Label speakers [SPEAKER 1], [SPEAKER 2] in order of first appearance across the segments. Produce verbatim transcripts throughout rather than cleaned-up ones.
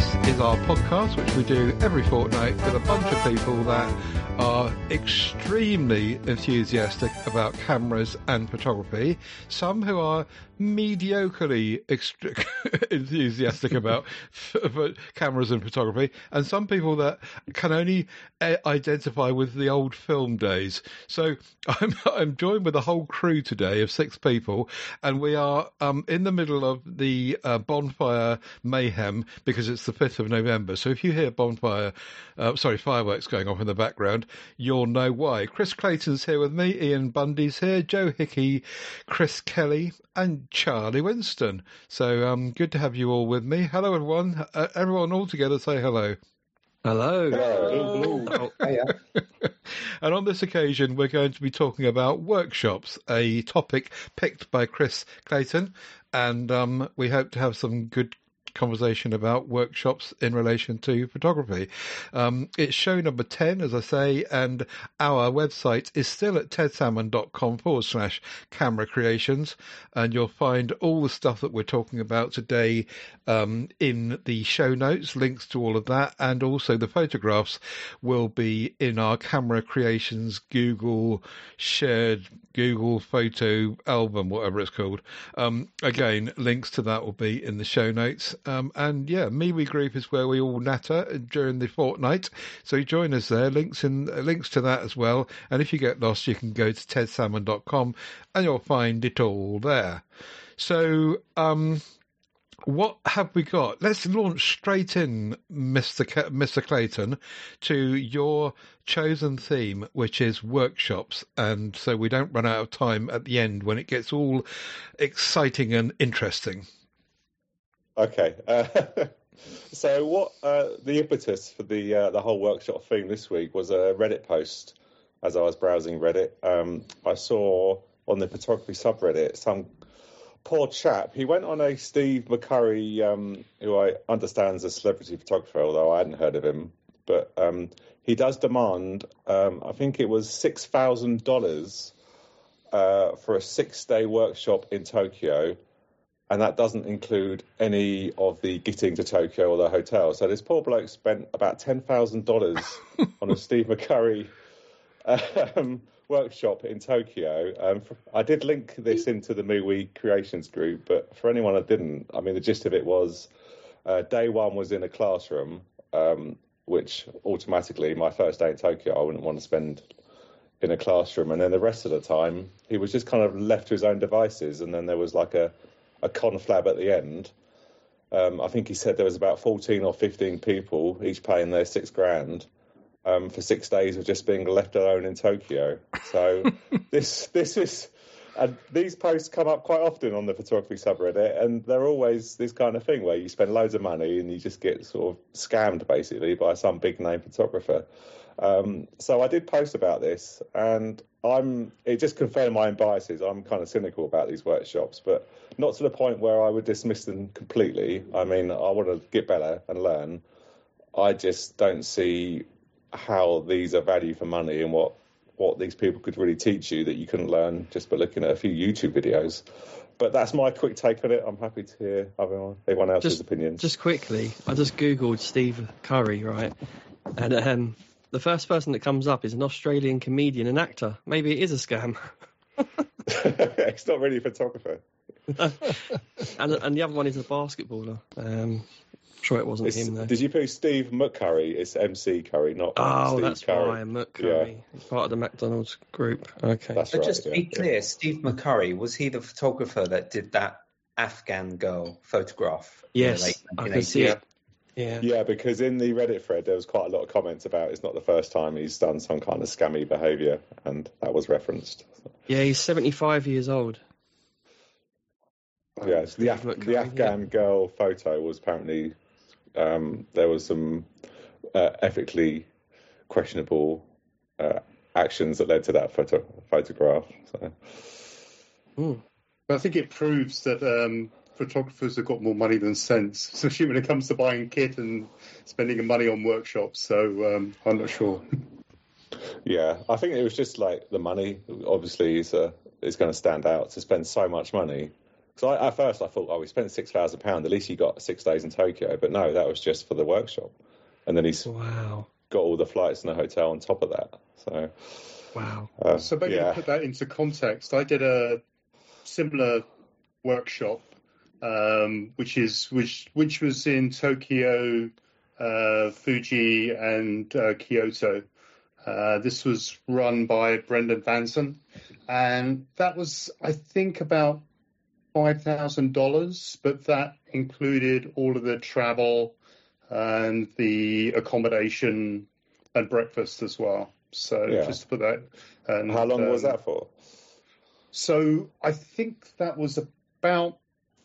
[SPEAKER 1] This is our podcast, which we do every fortnight with a bunch of people that are extremely enthusiastic about cameras and photography. Some who are mediocrely extra- enthusiastic about f- f- cameras and photography, and some people that can only uh, identify with the old film days. So I'm, I'm joined with a whole crew today of six people, and we are um, in the middle of the uh, bonfire mayhem because it's the fifth of November. So if you hear bonfire, uh, sorry, fireworks going off in the background, you'll know why. Chris Clayton's here with me, Ian Bundy's here, Joe Hickey, Chris Kelly, and Charlie Winston. So um, good to have you all with me. Hello, everyone. Uh, everyone all together say hello.
[SPEAKER 2] Hello.
[SPEAKER 3] Hello.
[SPEAKER 2] Hello.
[SPEAKER 3] Oh, yeah.
[SPEAKER 1] And on this occasion, we're going to be talking about workshops, a topic picked by Chris Clayton. And um, we hope to have some good conversation about workshops in relation to photography. Um, it's show number ten, as I say, and our website is still at tedsalmon.com forward slash camera creations, and you'll find all the stuff that we're talking about today um, in the show notes, links to all of that, and also the photographs will be in our camera creations Google shared Google photo album, whatever it's called. Um, again, links to that will be in the show notes. Um, and yeah, MeWe group is where we all natter during the fortnight. So join us there. Links in links to that as well. And if you get lost, you can go to ted salmon dot com and you'll find it all there. So um, what have we got? Let's launch straight in, Mister K- Mister Clayton, to your chosen theme, which is workshops. And so we don't run out of time at the end when it gets all exciting and interesting.
[SPEAKER 3] Okay. Uh, so what uh, the impetus for the uh, the whole workshop theme this week was a Reddit post. As I was browsing Reddit, um, I saw on the photography subreddit some poor chap. He went on a Steve McCurry, um, who I understand is a celebrity photographer, although I hadn't heard of him. But um, he does demand, um, I think it was six thousand dollars uh, for a six-day workshop in Tokyo. And that doesn't include any of the getting to Tokyo or the hotel. So this poor bloke spent about ten thousand dollars on a Steve McCurry um, workshop in Tokyo. Um, for, I did link this into the MeWe Creations group, but for anyone that didn't, I mean, the gist of it was uh, day one was in a classroom, um, which automatically, my first day in Tokyo, I wouldn't want to spend in a classroom. And then the rest of the time, he was just kind of left to his own devices. And then there was like a a conflab at the end. Um, I think he said there was about fourteen or fifteen people, each paying their six grand um, for six days of just being left alone in Tokyo. So this this is, and these posts come up quite often on the photography subreddit, and they're always this kind of thing where you spend loads of money and you just get sort of scammed basically by some big name photographer. Um, so I did post about this, and I'm it just confirmed my own biases. I'm kind of cynical about these workshops, but not to the point where I would dismiss them completely. I mean, I want to get better and learn. I just don't see how these are value for money and what, what these people could really teach you that you couldn't learn just by looking at a few YouTube videos. But that's my quick take on it. I'm happy to hear everyone, everyone else's
[SPEAKER 2] just,
[SPEAKER 3] opinions.
[SPEAKER 2] Just quickly, I just Googled Steve Curry, right? And um, the first person that comes up is an Australian comedian and actor. Maybe it is a scam.
[SPEAKER 3] It's not really a photographer.
[SPEAKER 2] and and the other one is a basketballer. Um, I'm sure it wasn't
[SPEAKER 3] it's,
[SPEAKER 2] him though.
[SPEAKER 3] Did you put Steve McCurry? It's M C Curry, not
[SPEAKER 2] oh,
[SPEAKER 3] Steve
[SPEAKER 2] that's
[SPEAKER 3] Curry.
[SPEAKER 2] why McCurry.
[SPEAKER 3] Yeah.
[SPEAKER 2] He's part of the McDonald's group. Okay.
[SPEAKER 3] That's
[SPEAKER 4] But
[SPEAKER 3] right,
[SPEAKER 4] just to
[SPEAKER 3] yeah,
[SPEAKER 4] be clear,
[SPEAKER 3] yeah.
[SPEAKER 4] Steve McCurry, was he the photographer that did that Afghan girl photograph?
[SPEAKER 2] Yes, I can see it. Yeah.
[SPEAKER 3] Yeah, because in the Reddit thread there was quite a lot of comments about it's not the first time he's done some kind of scammy behaviour, and that was referenced.
[SPEAKER 2] Yeah, he's seventy-five years old.
[SPEAKER 3] Yeah, so the, Af- the Afghan yeah. girl photo was apparently um, there was some uh, ethically questionable uh, actions that led to that photo photograph. So.
[SPEAKER 2] Mm.
[SPEAKER 5] But I think it proves that um, photographers have got more money than sense, especially when it comes to buying kit and spending money on workshops. So um, I'm not sure.
[SPEAKER 3] Yeah, I think it was just like the money. Obviously, is uh, is going to stand out to spend so much money So I, at first I thought, oh, we spent six thousand pounds. At least he got six days in Tokyo. But no, that was just for the workshop, and then he's
[SPEAKER 2] Wow.
[SPEAKER 3] got all the flights and the hotel on top of that. So
[SPEAKER 2] Wow.
[SPEAKER 3] uh,
[SPEAKER 5] So maybe
[SPEAKER 3] yeah.
[SPEAKER 5] to put that into context, I did a similar workshop, um, which is which which was in Tokyo, uh, Fuji, and uh, Kyoto. Uh, this was run by Brendan Vanson, and that was, I think, about five thousand dollars, but that included all of the travel and the accommodation and breakfast as well. So
[SPEAKER 3] Yeah.
[SPEAKER 5] just to put that. And,
[SPEAKER 3] How long was
[SPEAKER 5] um,
[SPEAKER 3] that for?
[SPEAKER 5] So I think that was about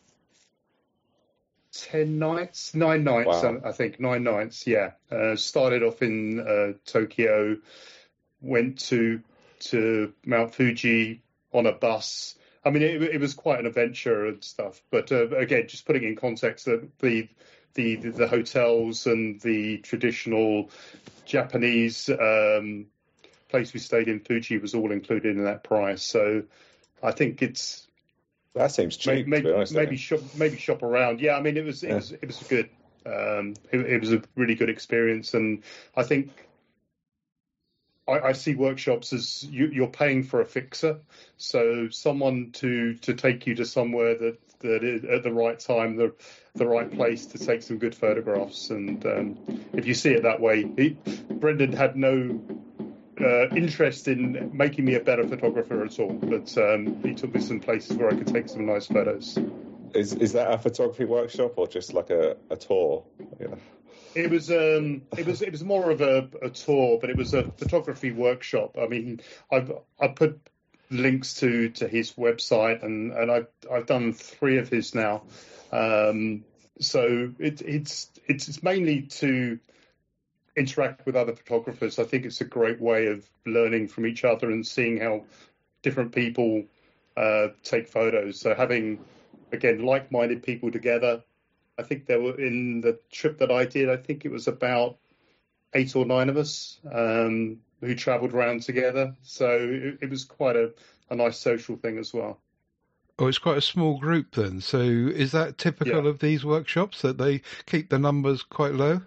[SPEAKER 5] ten nights, nine nights,
[SPEAKER 3] Wow.
[SPEAKER 5] I think, nine nights, yeah. Uh, started off in uh, Tokyo, went to to Mount Fuji on a bus. I mean, it, it was quite an adventure and stuff. But uh, again, just putting it in context, the, the the the hotels and the traditional Japanese um, place we stayed in, Fuji, was all included in that price. So I think it's
[SPEAKER 3] That seems cheap,
[SPEAKER 5] maybe
[SPEAKER 3] to be honest.
[SPEAKER 5] maybe
[SPEAKER 3] Maybe,
[SPEAKER 5] shop maybe shop around. Yeah, I mean, it was it
[SPEAKER 3] Yeah.
[SPEAKER 5] was it was good. Um, it, it was a really good experience, and I think I, I see workshops as you, you're paying for a fixer, so someone to to take you to somewhere that that is at the right time, the the right place to take some good photographs. And um, if you see it that way, he, Brendan had no uh, interest in making me a better photographer at all, but um, he took me some places where I could take some nice photos.
[SPEAKER 3] is is that a photography workshop or just like a, a tour? Yeah.
[SPEAKER 5] It was um, it was it was more of a, a tour, but it was a photography workshop. I mean, I've I put links to, to his website, and, and I've I've done three of his now. Um, so it, it's it's mainly to interact with other photographers. I think it's a great way of learning from each other and seeing how different people uh, take photos. So having, again, like-minded people together. I think there were, in the trip that I did, I think it was about eight or nine of us um, who travelled around together. So it, it was quite a, a nice social thing as well.
[SPEAKER 1] Oh, it's quite a small group then. So is that typical
[SPEAKER 5] Yeah.
[SPEAKER 1] of these workshops, that they keep the numbers quite low?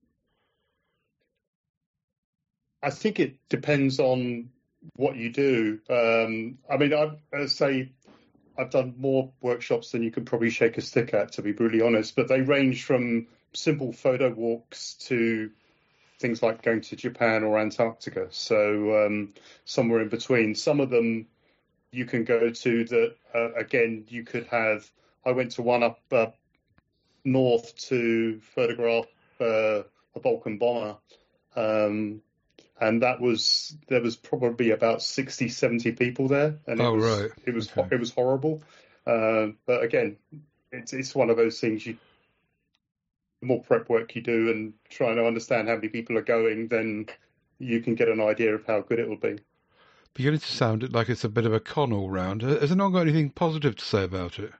[SPEAKER 5] I think it depends on what you do. Um, I mean, I, I say I've done more workshops than you could probably shake a stick at, to be brutally honest, but they range from simple photo walks to things like going to Japan or Antarctica. So um, somewhere in between. Some of them you can go to that, uh, again, you could have. I went to one up uh, north to photograph uh, a Vulcan bomber. Um, and that was, there was probably about sixty, seventy people there. And it
[SPEAKER 1] Oh,
[SPEAKER 5] was,
[SPEAKER 1] right.
[SPEAKER 5] it was,
[SPEAKER 1] Okay.
[SPEAKER 5] it was horrible. Uh, but again, it's, it's one of those things you, the more prep work you do and trying to understand how many people are going, then you can get an idea of how good it will be.
[SPEAKER 1] Beginning to sound like it's a bit of a con all round. Has anyone got anything positive to say about it?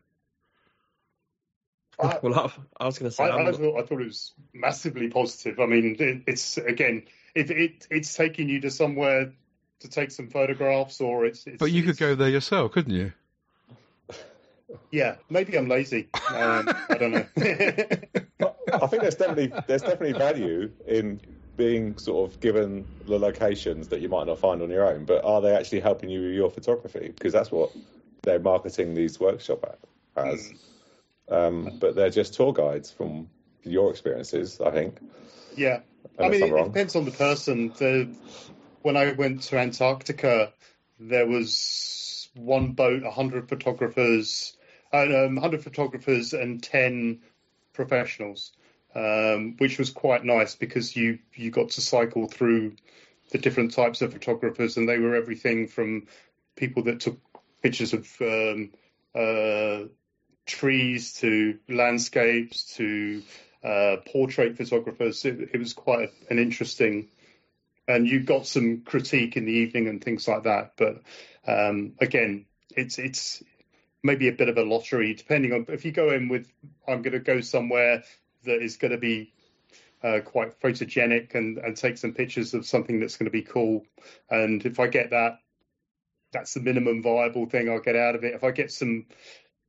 [SPEAKER 5] I,
[SPEAKER 2] Well, I, I was going to say,
[SPEAKER 5] I,
[SPEAKER 2] I'm
[SPEAKER 5] I,
[SPEAKER 2] not-
[SPEAKER 5] thought, I thought it was massively positive. I mean, it, it's, again, if it, it's taking you to somewhere to take some photographs, or it's... it's
[SPEAKER 1] But you could
[SPEAKER 5] it's,
[SPEAKER 1] go there yourself, couldn't you?
[SPEAKER 5] Yeah, maybe I'm lazy. Um, I don't know.
[SPEAKER 3] I think there's definitely there's definitely value in being sort of given the locations that you might not find on your own, but are they actually helping you with your photography? Because that's what they're marketing these workshop as. Um, but they're just tour guides from your experiences, I think.
[SPEAKER 5] Yeah, I
[SPEAKER 3] Unless
[SPEAKER 5] mean,
[SPEAKER 3] I'm
[SPEAKER 5] it, it
[SPEAKER 3] wrong.
[SPEAKER 5] depends on the person. The, when I went to Antarctica, there was one boat, one hundred photographers, and um, one hundred photographers and ten professionals, um, which was quite nice because you, you got to cycle through the different types of photographers, and they were everything from people that took pictures of um, uh, trees to landscapes to uh, portrait photographers. It, it was quite a, an interesting, and you got some critique in the evening and things like that. But um, again, it's it's maybe a bit of a lottery, depending on if you go in with, I'm going to go somewhere that is going to be uh, quite photogenic and, and take some pictures of something that's going to be cool. And if I get that, that's the minimum viable thing I'll get out of it. If I get some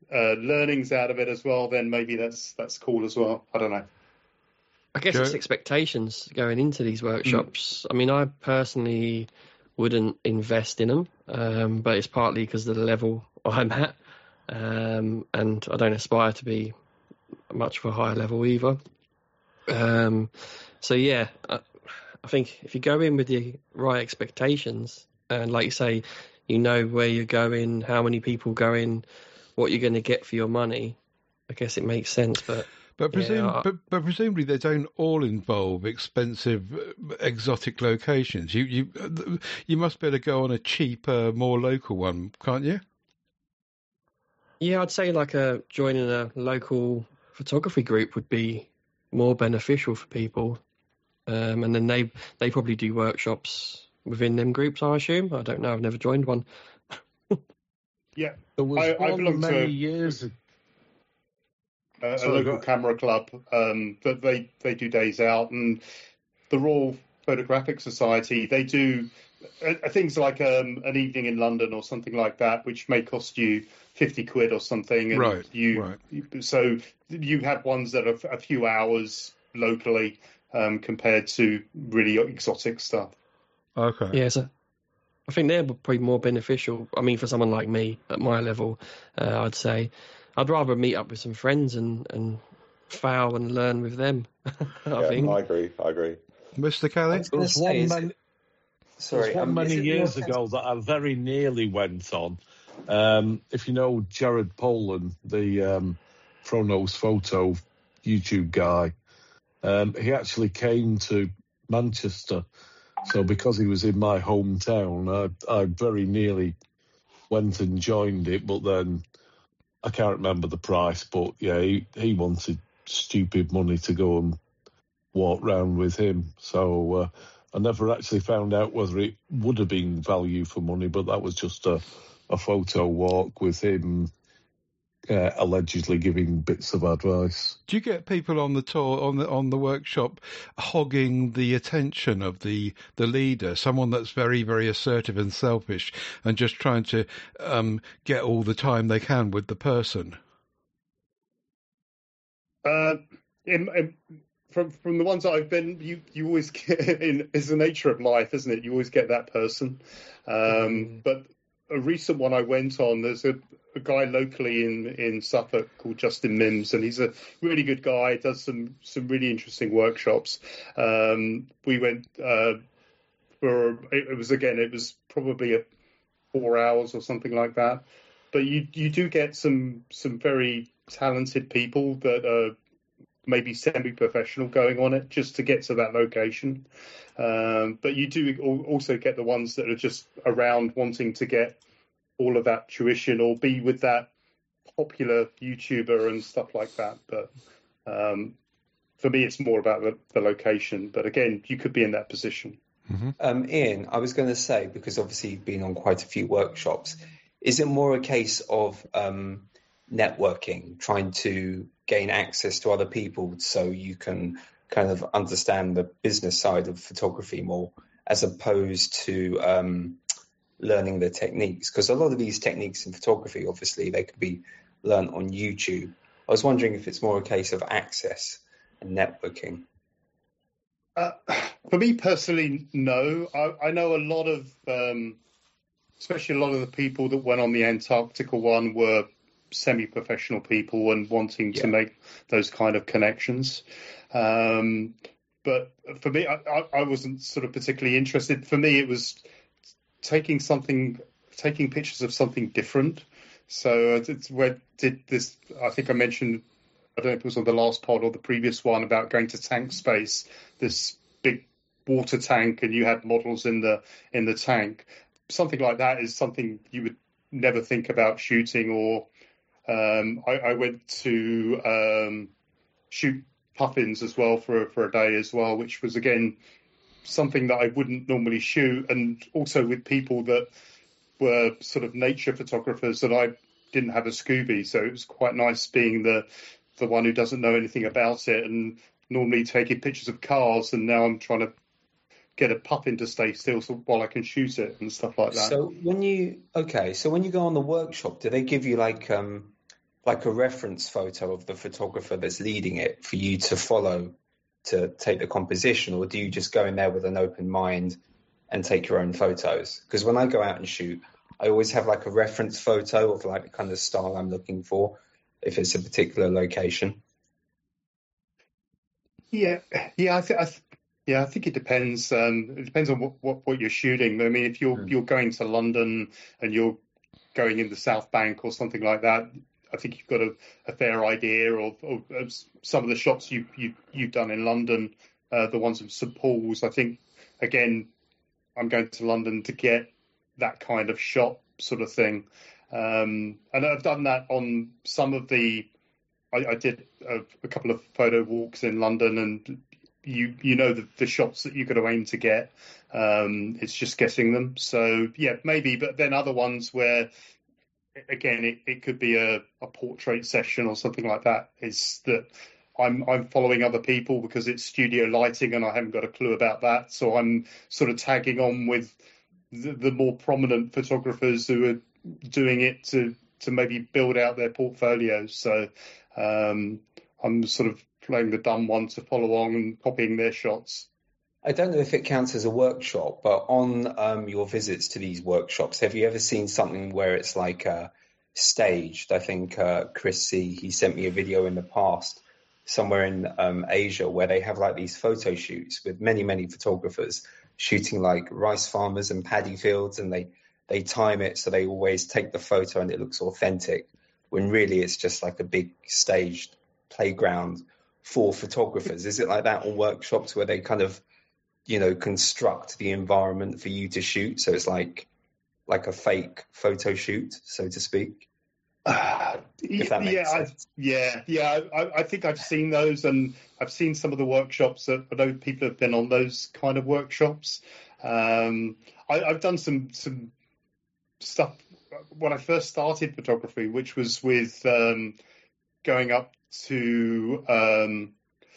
[SPEAKER 5] uh, learnings out of it as well, then maybe that's that's cool as well. I don't know.
[SPEAKER 2] I guess
[SPEAKER 1] Joe?
[SPEAKER 2] it's expectations going into these workshops. Mm. I mean, I personally wouldn't invest in them, um, but it's partly because of the level I'm at, um, and I don't aspire to be much of a higher level either. Um, so yeah, I, I think if you go in with the right expectations, and like you say, you know where you're going, how many people go in, what you're going to get for your money, I guess it makes sense. But
[SPEAKER 1] But, presum-
[SPEAKER 2] yeah, I,
[SPEAKER 1] but, but presumably they don't all involve expensive, uh, exotic locations. You you uh, you must be able to go on a cheaper, more local one, can't you?
[SPEAKER 2] yeah, I'd say like a joining a local photography group would be more beneficial for people, um, and then they they probably do workshops within them groups. I assume. I don't know. I've never joined one.
[SPEAKER 5] Yeah,
[SPEAKER 6] There was
[SPEAKER 5] I, I've
[SPEAKER 6] one
[SPEAKER 5] looked
[SPEAKER 6] many
[SPEAKER 5] to
[SPEAKER 6] years ago.
[SPEAKER 5] a, a
[SPEAKER 6] Sorry,
[SPEAKER 5] local
[SPEAKER 6] go-
[SPEAKER 5] camera club um, that they they do days out, and the Royal Photographic Society, they do uh, things like um, an evening in London or something like that, which may cost you fifty quid or something. And
[SPEAKER 1] Right,
[SPEAKER 5] you,
[SPEAKER 1] right.
[SPEAKER 5] you so you have ones that are a few hours locally um, compared to really exotic stuff.
[SPEAKER 1] Okay.
[SPEAKER 2] Yeah, so I think they're probably more beneficial. I mean, for someone like me at my level, uh, I'd say I'd rather meet up with some friends and, and fail and learn with them. I
[SPEAKER 3] yeah,
[SPEAKER 2] think.
[SPEAKER 3] I agree. I agree.
[SPEAKER 1] Mister
[SPEAKER 4] I
[SPEAKER 1] Kelly?
[SPEAKER 4] was
[SPEAKER 6] There
[SPEAKER 4] going to
[SPEAKER 6] was
[SPEAKER 4] say,
[SPEAKER 6] one
[SPEAKER 4] is
[SPEAKER 6] many,
[SPEAKER 4] it, sorry,
[SPEAKER 6] there was one
[SPEAKER 4] um,
[SPEAKER 6] many
[SPEAKER 4] is it
[SPEAKER 6] years
[SPEAKER 4] more
[SPEAKER 6] ago that I very nearly went on. Um, if you know Jared Poland, the um, Chronos Photo YouTube guy, um, he actually came to Manchester. So because he was in my hometown, I, I very nearly went and joined it, but then I can't remember the price. But yeah, he, he wanted stupid money to go and walk round with him. So uh, I never actually found out whether it would have been value for money, but that was just a, a photo walk with him uh, allegedly giving bits of advice.
[SPEAKER 1] Do you get people on the tour, on the on the workshop, hogging the attention of the the leader, someone that's very, very assertive and selfish, and just trying to um, get all the time they can with the person?
[SPEAKER 5] Uh, in, in, from from the ones that I've been, you you always get in. It's the nature of life, isn't it? You always get that person. Um, mm. But a recent one I went on, there's a, a guy locally in in Suffolk called Justin Mims, and he's a really good guy. Does some some really interesting workshops. Um, we went uh, for it, it was again it was probably a four hours or something like that. But you you do get some some very talented people that are maybe semi-professional going on it just to get to that location. Um, but you do also get the ones that are just around wanting to get all of that tuition or be with that popular YouTuber and stuff like that. But um, for me, it's more about the, the location. But again, you could be in that position.
[SPEAKER 4] Mm-hmm. Um, Ian, I was going to say, because obviously you've been on quite a few workshops, is it more a case of um, networking, trying to gain access to other people so you can kind of understand the business side of photography more, as opposed to um, learning the techniques? Because a lot of these techniques in photography, obviously, they could be learned on YouTube. I was wondering if it's more a case of access and networking.
[SPEAKER 5] Uh, for me personally, no. I, I know a lot of, um, especially a lot of the people that went on the Antarctica one were semi-professional people and wanting yeah. to make those kind of connections. Um, but for me, I, I, I wasn't sort of particularly interested. For me, it was taking something, taking pictures of something different. So it's where did this, I think I mentioned, I don't know if it was on the last pod or the previous one, about going to Tank Space, this big water tank, and you had models in the in the tank. Something like that is something you would never think about shooting. Or um, I, I went to um, shoot puffins as well for for a day as well, which was again something that I wouldn't normally shoot, and also with people that were sort of nature photographers that I didn't have a Scooby, so it was quite nice being the the one who doesn't know anything about it and normally taking pictures of cars, and now I'm trying to get a puffin to stay still so while I can shoot it and stuff like that.
[SPEAKER 4] So when you okay, so when you go on the workshop, do they give you like um like a reference photo of the photographer that's leading it for you to follow to take the composition, or do you just go in there with an open mind and take your own photos? Because when I go out and shoot, I always have like a reference photo of like the kind of style I'm looking for, if it's a particular location.
[SPEAKER 5] Yeah, yeah, I think, I th- yeah, I think it depends. Um, it depends on what, what, what you're shooting. I mean, if you're mm. you're going to London and you're going in the South Bank or something like that, I think you've got a, a fair idea of, of, of some of the shots you, you, you've done in London, uh, the ones of Saint Paul's. I think, again, I'm going to London to get that kind of shot sort of thing. Um, and I've done that on some of the, I, I did a, a couple of photo walks in London, and you you know the, the shots that you're going to aim to get. Um, it's just getting them. So, yeah, maybe. But then other ones where, again, it, it could be a, a portrait session or something like that, is that I'm I'm following other people because it's studio lighting and I haven't got a clue about that. So I'm sort of tagging on with the, the more prominent photographers who are doing it to, to maybe build out their portfolios. So um, I'm sort of playing the dumb one to follow on and copying their shots.
[SPEAKER 4] I don't know if it counts as a workshop, but on um, your visits to these workshops, have you ever seen something where it's like uh, staged? I think uh, Chris C, he sent me a video in the past somewhere in um, Asia where they have like these photo shoots with many, many photographers shooting like rice farmers and paddy fields, and they, they time it so they always take the photo and it looks authentic, when really it's just like a big staged playground for photographers. Is it like that on workshops where they kind of, you know, construct the environment for you to shoot? So it's like like a fake photo shoot, so to speak.
[SPEAKER 5] Uh,
[SPEAKER 4] if that makes
[SPEAKER 5] yeah,
[SPEAKER 4] sense.
[SPEAKER 5] I, yeah, yeah. I, I think I've seen those, and I've seen some of the workshops that I know people have been on those kind of workshops. Um, I, I've done some some stuff when I first started photography, which was with um, going up to um,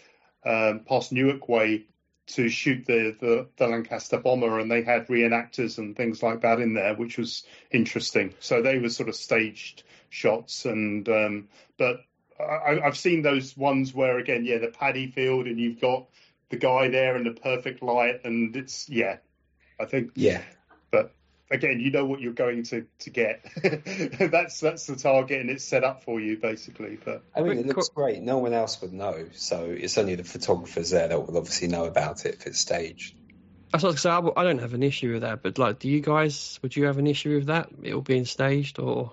[SPEAKER 5] um, past Newark Way to shoot the, the, the Lancaster bomber, and they had reenactors and things like that in there, which was interesting. So they were sort of staged shots, and um, but I, I've seen those ones where, again, yeah, the paddy field, and you've got the guy there in the perfect light, and it's, yeah, I think,
[SPEAKER 4] yeah.
[SPEAKER 5] But again, you know what you're going to, to get. that's that's the target, and it's set up for you, basically. But
[SPEAKER 4] I mean, it looks great. No one else would know, so it's only the photographers there that will obviously know about it if it's staged.
[SPEAKER 2] I was going to say, I don't have an issue with that, but like, do you guys? Would you have an issue with that? It all being staged, or?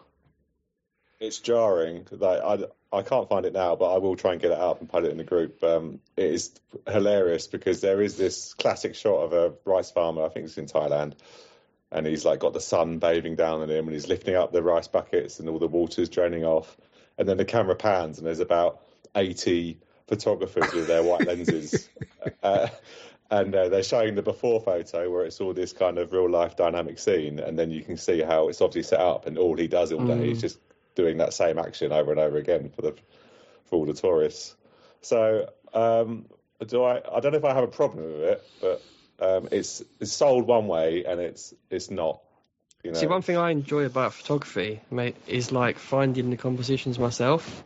[SPEAKER 3] It's jarring. Like, I I can't find it now, but I will try and get it up and put it in the group. Um, it is hilarious because there is this classic shot of a rice farmer. I think it's in Thailand. And he's like got the sun bathing down on him, and he's lifting up the rice buckets, and all the water's draining off. And then the camera pans, and there's about eighty photographers with their white lenses, uh, and uh, they're showing the before photo where it's all this kind of real life dynamic scene, and then you can see how it's obviously set up, and all he does all day mm. is just doing that same action over and over again for the for all the tourists. So um, do I? I don't know if I have a problem with it, but. Um, it's it's sold one way and it's it's not. You know.
[SPEAKER 2] See, one thing I enjoy about photography, mate, is like finding the compositions myself.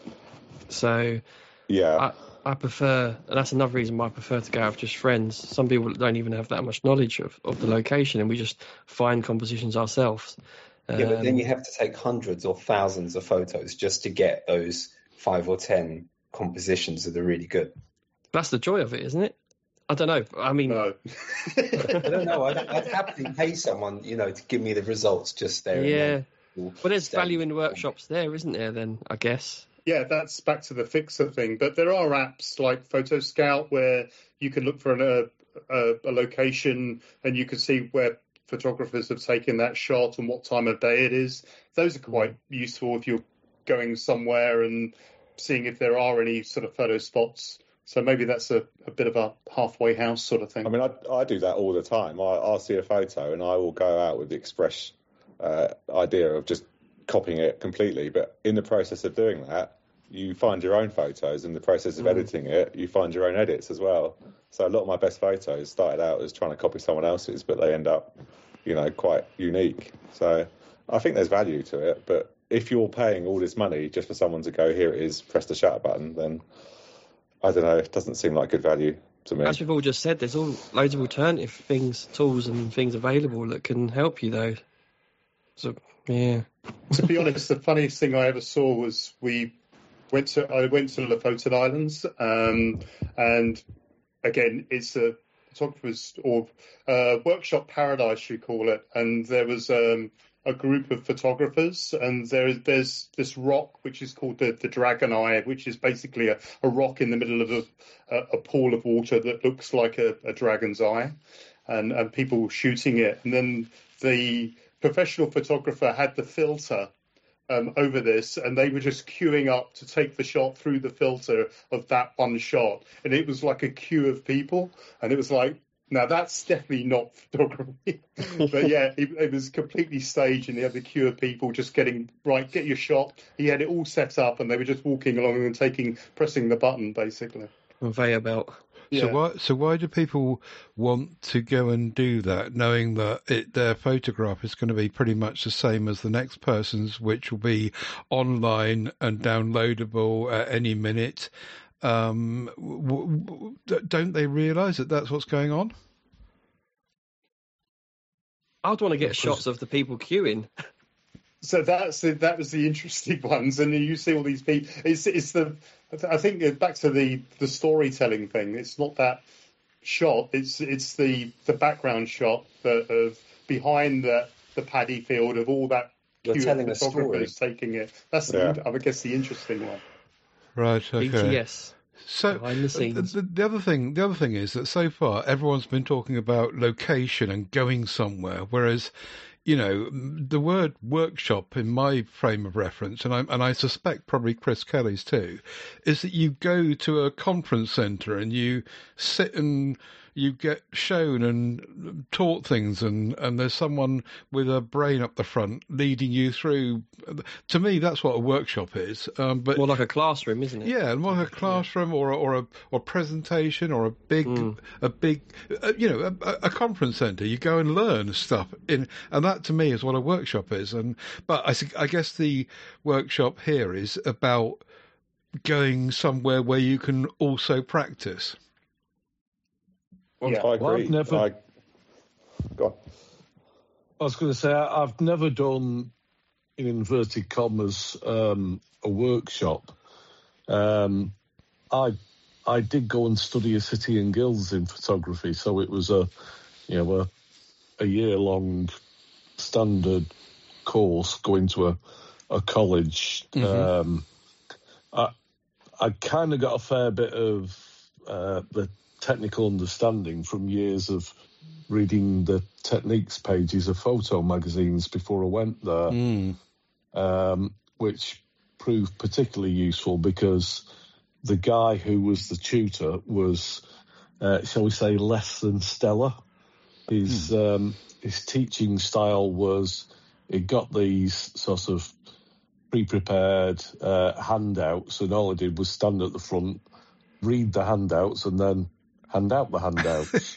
[SPEAKER 2] So
[SPEAKER 3] yeah,
[SPEAKER 2] I, I prefer, and that's another reason why I prefer to go out with just friends. Some people don't even have that much knowledge of, of the location, and we just find compositions ourselves.
[SPEAKER 4] Yeah, um, but then you have to take hundreds or thousands of photos just to get those five or ten compositions that are really good.
[SPEAKER 2] That's the joy of it, isn't it? I don't know. I mean,
[SPEAKER 5] no.
[SPEAKER 4] I don't know. I'd, I'd happily pay someone, you know, to give me the results just there.
[SPEAKER 2] Yeah. Well, there's value in workshops there, isn't there? Then I guess.
[SPEAKER 5] Yeah, that's back to the Fixer thing. But there are apps like Photo Scout where you can look for an, a, a, a location and you can see where photographers have taken that shot and what time of day it is. Those are quite useful if you're going somewhere and seeing if there are any sort of photo spots. So maybe that's a, a bit of a halfway house sort of thing.
[SPEAKER 3] I mean, I, I do that all the time. I, I'll see a photo and I will go out with the express uh, idea of just copying it completely. But in the process of doing that, you find your own photos. In the process of mm. editing it, you find your own edits as well. So a lot of my best photos started out as trying to copy someone else's, but they end up, you know, quite unique. So I think there's value to it, but if you're paying all this money just for someone to go, here it is, press the shutter button, then I don't know, it doesn't seem like good value to me.
[SPEAKER 2] As we've all just said, there's all loads of alternative things, tools and things available that can help you though. So, yeah.
[SPEAKER 5] To be honest, the funniest thing I ever saw was we went to I went to Lofoten Islands, um, and again, it's a photographer's or uh, workshop paradise, you call it, and there was um, a group of photographers, and there there's this rock which is called the, the Dragon Eye, which is basically a, a rock in the middle of a, a, a pool of water that looks like a, a dragon's eye, and, and people shooting it, and then the professional photographer had the filter um, over this, and they were just queuing up to take the shot through the filter of that one shot, and it was like a queue of people, and it was like, now that's definitely not photography. But yeah, it, it was completely staged, and he had the queue of people just getting, right, get your shot. He had it all set up, and they were just walking along and taking, pressing the button, basically.
[SPEAKER 2] Conveyor belt.
[SPEAKER 5] Yeah.
[SPEAKER 1] So why? So why do people want to go and do that, knowing that it, their photograph is going to be pretty much the same as the next person's, which will be online and downloadable at any minute? Um, w- w- don't they realise that that's what's going on?
[SPEAKER 2] I'd want to get shots of the people queuing.
[SPEAKER 5] So that's the, that was the interesting ones, and you see all these people. It's it's the I think back to the, the storytelling thing. It's not that shot. It's it's the, the background shot that of behind the, the paddy field of all that
[SPEAKER 4] You're
[SPEAKER 5] queue
[SPEAKER 4] telling
[SPEAKER 5] of
[SPEAKER 4] a story.
[SPEAKER 5] photographers taking it. That's
[SPEAKER 3] Yeah.
[SPEAKER 5] the, I guess the interesting one.
[SPEAKER 1] Right. Okay.
[SPEAKER 2] B T S.
[SPEAKER 1] So
[SPEAKER 2] Behind the scenes.
[SPEAKER 1] The, the other thing, the other thing is that so far everyone's been talking about location and going somewhere, whereas, you know, the word workshop in my frame of reference, and I and I suspect probably Chris Kelly's too, is that you go to a conference centre and you sit and you get shown and taught things, and, and there's someone with a brain up the front leading you through. To me, that's what a workshop is. Um, but
[SPEAKER 2] More like a classroom, isn't it?
[SPEAKER 1] yeah, more like a classroom or a, or a or presentation or a big
[SPEAKER 2] Mm.
[SPEAKER 1] a big uh, you know a, a conference centre. You go and learn stuff in, and that to me is what a workshop is. And but I think- I guess the workshop here is about going somewhere where you can also practice.
[SPEAKER 3] Well,
[SPEAKER 5] Yeah.
[SPEAKER 3] I agree.
[SPEAKER 6] Well, I've never-
[SPEAKER 3] I... Go on.
[SPEAKER 6] I was going to say, I- I've never done, in inverted commas, um, a workshop. Um, I I did go and study a City and Guilds in photography, so it was a you know a, a year long standard course going to a a college.
[SPEAKER 1] Mhm.
[SPEAKER 6] Um, I I kind of got a fair bit of uh, the technical understanding from years of reading the techniques pages of photo magazines before I went there,
[SPEAKER 1] Mm.
[SPEAKER 6] um, which proved particularly useful because the guy who was the tutor was, uh, shall we say, less than stellar. His um, his teaching style was, he got these sort of pre-prepared uh, handouts, and all I did was stand at the front, read the handouts, and then hand out the handouts.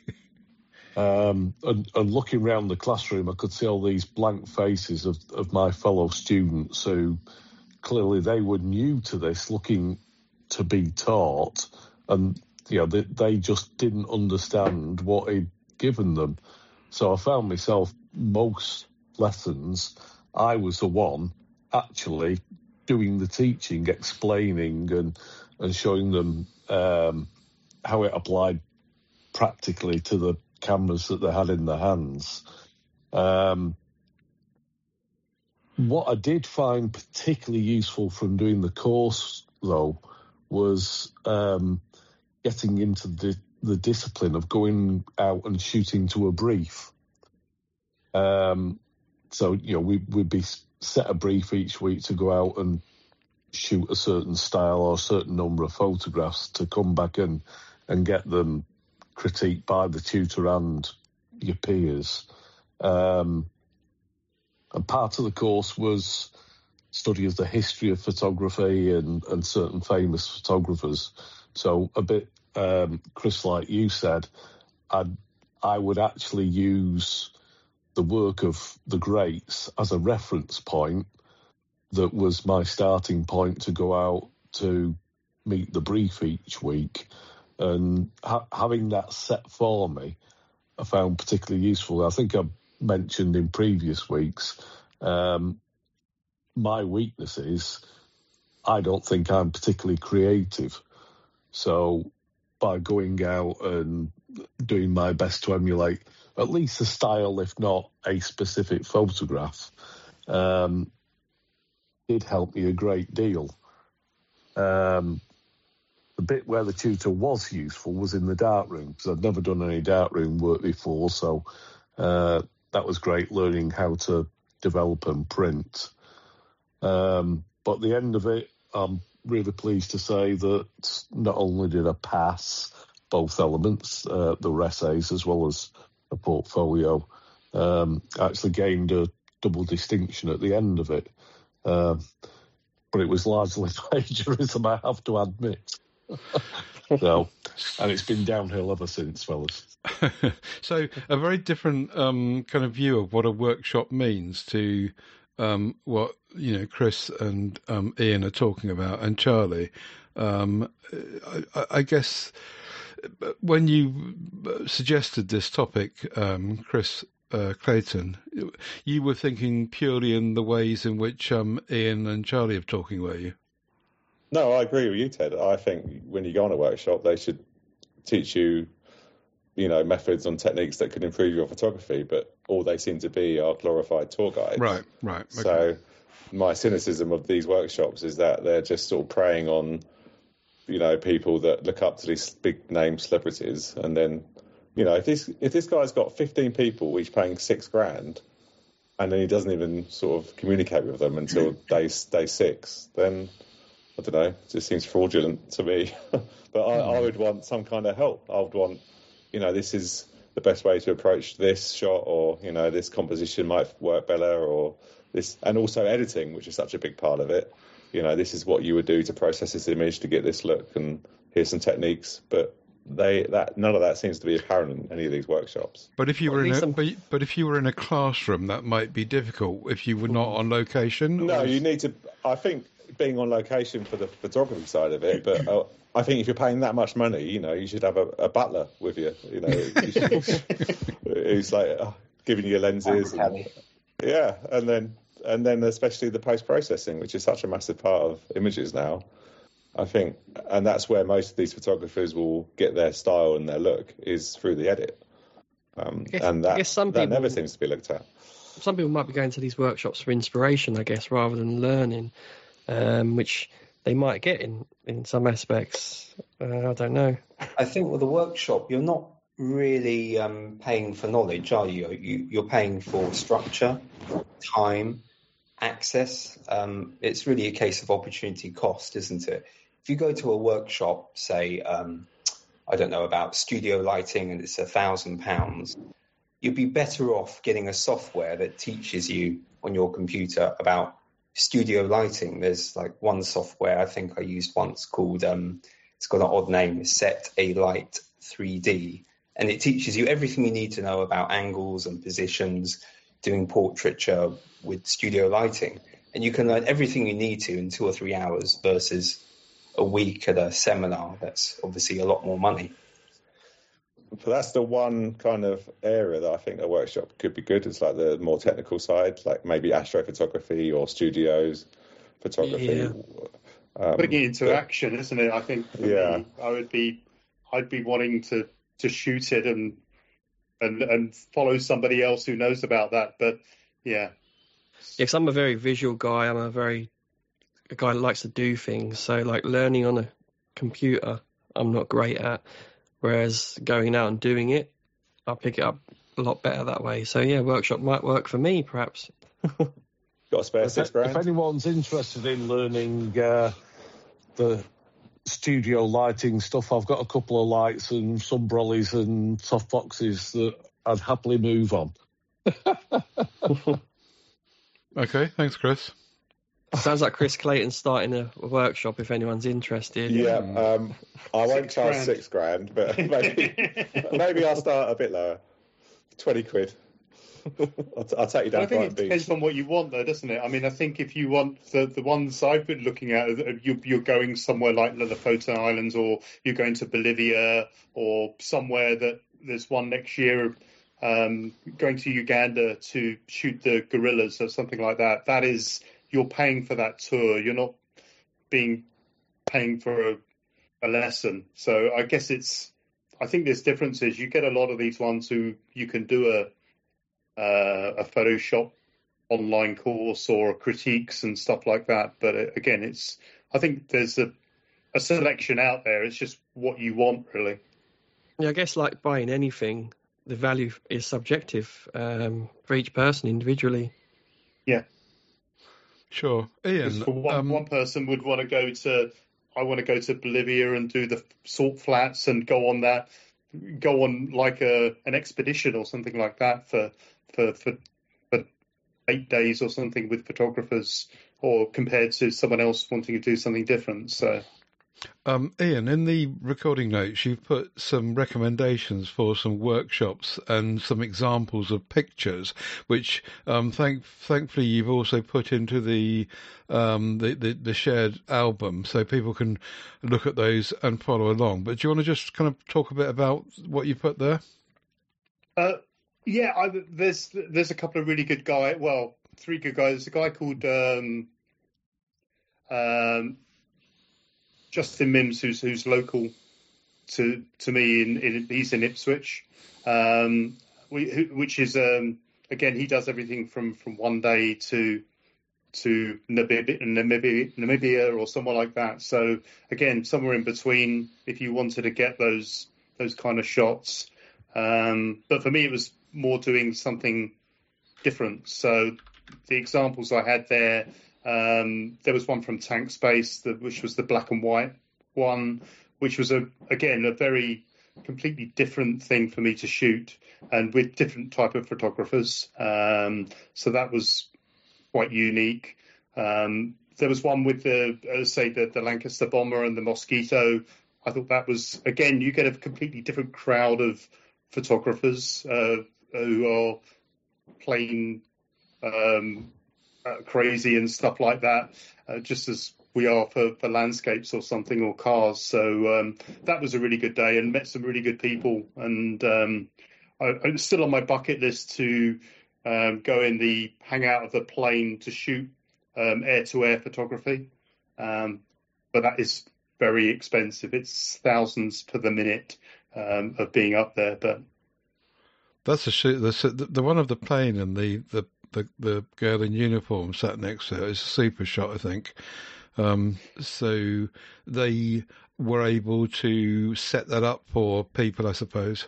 [SPEAKER 6] um, and, and looking around the classroom, I could see all these blank faces of, of my fellow students who clearly they were new to this, looking to be taught, and you know they, they just didn't understand what he'd given them. So I found myself most lessons, I was the one actually doing the teaching, explaining and and showing them um, how it applied practically to the cameras that they had in their hands. Um, what I did find particularly useful from doing the course, though, was um, getting into the, the discipline of going out and shooting to a brief. Um, so, you know, we, we'd be set a brief each week to go out and shoot a certain style or a certain number of photographs to come back and, and get them critiqued by the tutor and your peers. Um, and part of the course was study of the history of photography and, and certain famous photographers. So a bit, um, Chris, like you said, I'd, I would actually use the work of the greats as a reference point that was my starting point to go out to meet the brief each week. And ha- having that set for me, I found particularly useful. I think I mentioned in previous weeks, um, my weakness is I don't think I'm particularly creative. So by going out and doing my best to emulate at least a style, if not a specific photograph, um, did help me a great deal. Um, the bit where the tutor was useful was in the darkroom, because I'd never done any darkroom work before, so uh, that was great, learning how to develop and print. Um, but at the end of it, I'm really pleased to say that not only did I pass both elements, uh, the essays as well as a portfolio, um, I actually gained a double distinction at the end of it. Um, but it was largely plagiarism, I have to admit. So, and it's been downhill ever since, fellas.
[SPEAKER 1] So, a very different um, kind of view of what a workshop means to um, what you know Chris and um, Ian are talking about, and Charlie. Um, I, I guess when you suggested this topic, um, Chris uh, Clayton, you were thinking purely in the ways in which um, Ian and Charlie are talking, were you?
[SPEAKER 3] No, I agree with you, Ted. I think when you go on a workshop, they should teach you, you know, methods and techniques that could improve your photography, but all they seem to be are glorified tour guides.
[SPEAKER 1] Right, right. Okay.
[SPEAKER 3] So my cynicism of these workshops is that they're just sort of preying on, you know, people that look up to these big name celebrities, and then, you know, if this if this guy's got fifteen people each paying six grand, and then he doesn't even sort of communicate with them until day day six, then I don't know, it just seems fraudulent to me. But I, I would want some kind of help. I would want, you know, this is the best way to approach this shot, or, you know, this composition might work better, or this, and also editing, which is such a big part of it. You know, this is what you would do to process this image to get this look, and here's some techniques. But they that none of that seems to be apparent in any of these workshops.
[SPEAKER 1] But if you were
[SPEAKER 2] Well,
[SPEAKER 1] in a
[SPEAKER 2] some...
[SPEAKER 1] but, but if you were in a classroom, that might be difficult if you were not on location.
[SPEAKER 3] No,
[SPEAKER 1] or...
[SPEAKER 3] you need to. I think being on location for the photography side of it, but uh, I think if you're paying that much money, you know, you should have a, a butler with you. You know, you should, who's like uh, giving you lenses. And, yeah, and then and then especially the post processing, which is such a massive part of images now. I think, and that's where most of these photographers will get their style and their look, is through the edit. Um,
[SPEAKER 2] guess,
[SPEAKER 3] and that,
[SPEAKER 2] some
[SPEAKER 3] that
[SPEAKER 2] people,
[SPEAKER 3] never seems to be looked at.
[SPEAKER 2] Some people might be going to these workshops for inspiration, I guess, rather than learning, um, which they might get in, in some aspects. Uh, I don't know.
[SPEAKER 4] I think with a workshop, you're not really um, paying for knowledge, are you? you? You're paying for structure, time, access. Um, it's really a case of opportunity cost, isn't it? If you go to a workshop, say, um, I don't know, about studio lighting, and it's a thousand pounds, you'd be better off getting a software that teaches you on your computer about studio lighting. There's like one software I think I used once called, um, it's got an odd name, Set A Light three D, and it teaches you everything you need to know about angles and positions, doing portraiture with studio lighting. And you can learn everything you need to in two or three hours versus a week at a seminar. That's obviously a lot more money.
[SPEAKER 3] But that's the one kind of area that I think a workshop could be good. It's like the more technical side, like maybe astrophotography or studios photography.
[SPEAKER 2] Yeah.
[SPEAKER 3] Um,
[SPEAKER 5] Putting it into
[SPEAKER 3] but,
[SPEAKER 5] action, isn't it? I think for
[SPEAKER 3] yeah.
[SPEAKER 5] me, I would be, I'd be wanting to, to shoot it and and and follow somebody else who knows about that. But yeah,
[SPEAKER 2] If I'm a very visual guy, I'm a very a guy that likes to do things. So like learning on a computer, I'm not great at. Whereas going out and doing it, I'll pick it up a lot better that way. So yeah, workshop might work for me, perhaps.
[SPEAKER 3] Got a spare
[SPEAKER 6] If,
[SPEAKER 3] six grand?
[SPEAKER 6] if anyone's interested in learning uh, the studio lighting stuff, I've got a couple of lights and some brollies and soft boxes that I'd happily move on.
[SPEAKER 1] Okay, thanks, Chris.
[SPEAKER 2] Sounds like Chris Clayton's starting a, a workshop if anyone's interested.
[SPEAKER 3] Yeah, um, I won't
[SPEAKER 5] Six
[SPEAKER 3] charge
[SPEAKER 5] grand.
[SPEAKER 3] six grand, but maybe maybe I'll start a bit lower, twenty quid. I'll, t- I'll take you down.
[SPEAKER 5] I think
[SPEAKER 3] Brighton
[SPEAKER 5] it depends
[SPEAKER 3] Beach.
[SPEAKER 5] on what you want, though, doesn't it? I mean, I think if you want the the ones I've been looking at, you, you're going somewhere like the Lofoten Islands, or you're going to Bolivia, or somewhere that there's one next year, um, going to Uganda to shoot the gorillas or something like that. That is, you're paying for that tour. You're not being paying for a, a lesson. So I guess it's. I think there's differences. You get a lot of these ones who you can do a uh, a Photoshop online course or critiques and stuff like that. But uh, again, it's I think there's a, a selection out there. It's just what you want, really.
[SPEAKER 2] Yeah, I guess like buying anything, the value is subjective um, for each person individually.
[SPEAKER 5] Yeah.
[SPEAKER 1] Sure. Ian,
[SPEAKER 5] For one,
[SPEAKER 1] um,
[SPEAKER 5] one person would want to go to, I want to go to Bolivia and do the salt flats and go on that, go on like a an expedition or something like that for for for, for eight days or something with photographers, or compared to someone else wanting to do something different. So.
[SPEAKER 1] Um, Ian, in the recording notes, you've put some recommendations for some workshops and some examples of pictures, which um, thank, thankfully you've also put into the, um, the, the the shared album, so people can look at those and follow along. But do you want to just kind of talk a bit about what you put there?
[SPEAKER 5] Uh, yeah, I, there's there's a couple of really good guys. Well, three good guys. There's a guy called um, um, Justin Mims, who's who's local to to me. In, in he's in Ipswich, um, we, who, which is um, again he does everything from, from one day to to Namibia, Namibia, Namibia or somewhere like that. So again, somewhere in between, if you wanted to get those those kind of shots. Um, but for me, it was more doing something different. So the examples I had there. Um, there was one from Tank Space, that, which was the black and white one, which was, a again, a very completely different thing for me to shoot, and with different type of photographers. Um, so that was quite unique. Um, there was one with the, uh, say, the, the Lancaster bomber and the Mosquito. I thought that was, again, you get a completely different crowd of photographers uh, who are playing um, uh, crazy and stuff like that, uh, just as we are for, for landscapes or something, or cars. So um, that was a really good day, and met some really good people. And um, I, it's still on my bucket list to um, go in the hang out of the plane to shoot um, air-to-air photography. Um, but that is very expensive. It's thousands per the minute um, of being up there. But
[SPEAKER 1] that's a shoot. The, the one of the plane and the, the, the, the girl in uniform sat next to it is a super shot, I think. Um, so they were able to set that up for people, I suppose.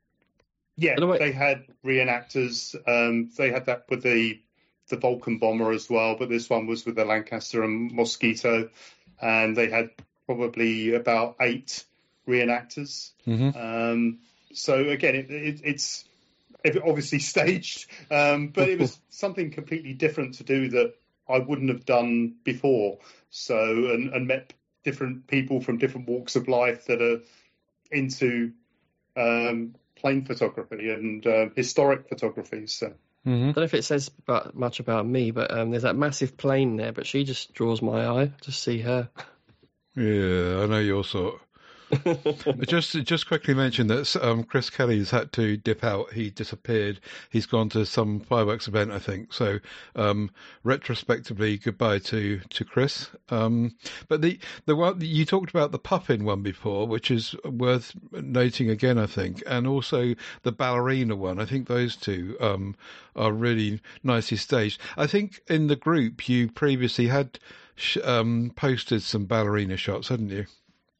[SPEAKER 5] Yeah, they had reenactors. Um, they had that with the the Vulcan bomber as well, but this one was with the Lancaster and Mosquito, and they had probably about eight reenactors.
[SPEAKER 1] Mm-hmm.
[SPEAKER 5] Um, so again, it, it, it's obviously staged, um, but it was something completely different to do that I wouldn't have done before. So and, and met different people from different walks of life that are into um, plane photography and uh, historic photography. So.
[SPEAKER 2] Mm-hmm. I don't know if it says about, much about me, but um, there's that massive plane there, but she just draws my eye. Just see her.
[SPEAKER 1] Yeah, I know your sort. just just quickly mention that um, Chris Kelly's had to dip out. He disappeared. He's gone to some fireworks event, I think. So um, retrospectively, goodbye to to Chris. Um, but the the one you talked about, the puffin one before, which is worth noting again, I think, and also the ballerina one. I think those two um, are really nicely staged. I think in the group you previously had sh- um, posted some ballerina shots, hadn't you?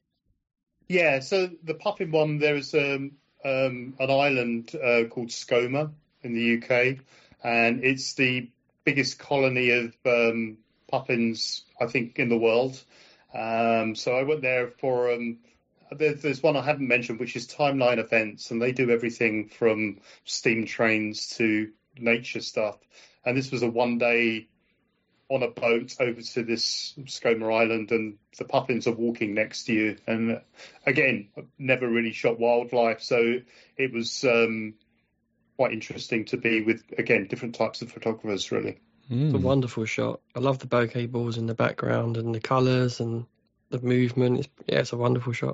[SPEAKER 5] Yeah, so the puffin one, there is um, um, an island uh, called Skoma in the U K, and it's the biggest colony of um, puffins, I think, in the world. Um, so I went there for, um, there, there's one I haven't mentioned, which is Timeline Events, and they do everything from steam trains to nature stuff. And this was a one-day on a boat over to this Skoma Island, and the puffins are walking next to you. And again, I've never really shot wildlife, so it was um, quite interesting to be with, again, different types of photographers, really.
[SPEAKER 2] It's a
[SPEAKER 1] Mm.
[SPEAKER 2] wonderful shot. I love the bokeh balls in the background and the colours and the movement. It's, yeah, it's a wonderful shot.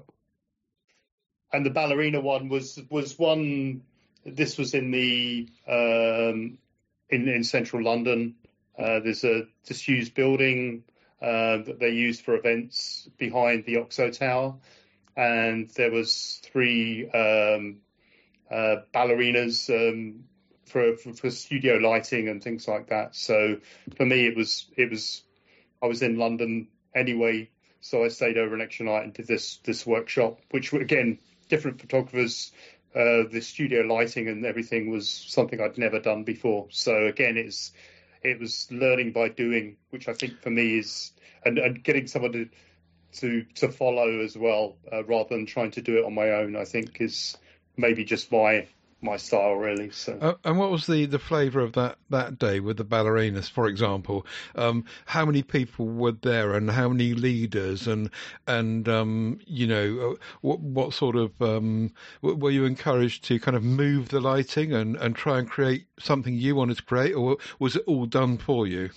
[SPEAKER 5] And the ballerina one was was one. This was in the um, in in central London. Uh, there's a disused building uh, that they use for events behind the Oxo Tower, and there was three um, uh, ballerinas um, for, for for studio lighting and things like that. So for me, it was it was I was in London anyway, so I stayed over an extra night and did this this workshop, which again, different photographers. Uh, the studio lighting and everything was something I'd never done before. So again, it's it was learning by doing, which I think for me is and, and getting someone to to to follow as well, uh, rather than trying to do it on my own. I think is maybe just my my style really. So
[SPEAKER 1] Uh, and what was the, the flavour of that, that day with the ballerinas, for example? Um, how many people were there, and how many leaders, and and um, you know, what what sort of um, were you encouraged to kind of move the lighting and, and try and create something you wanted to create, or was it all done for you?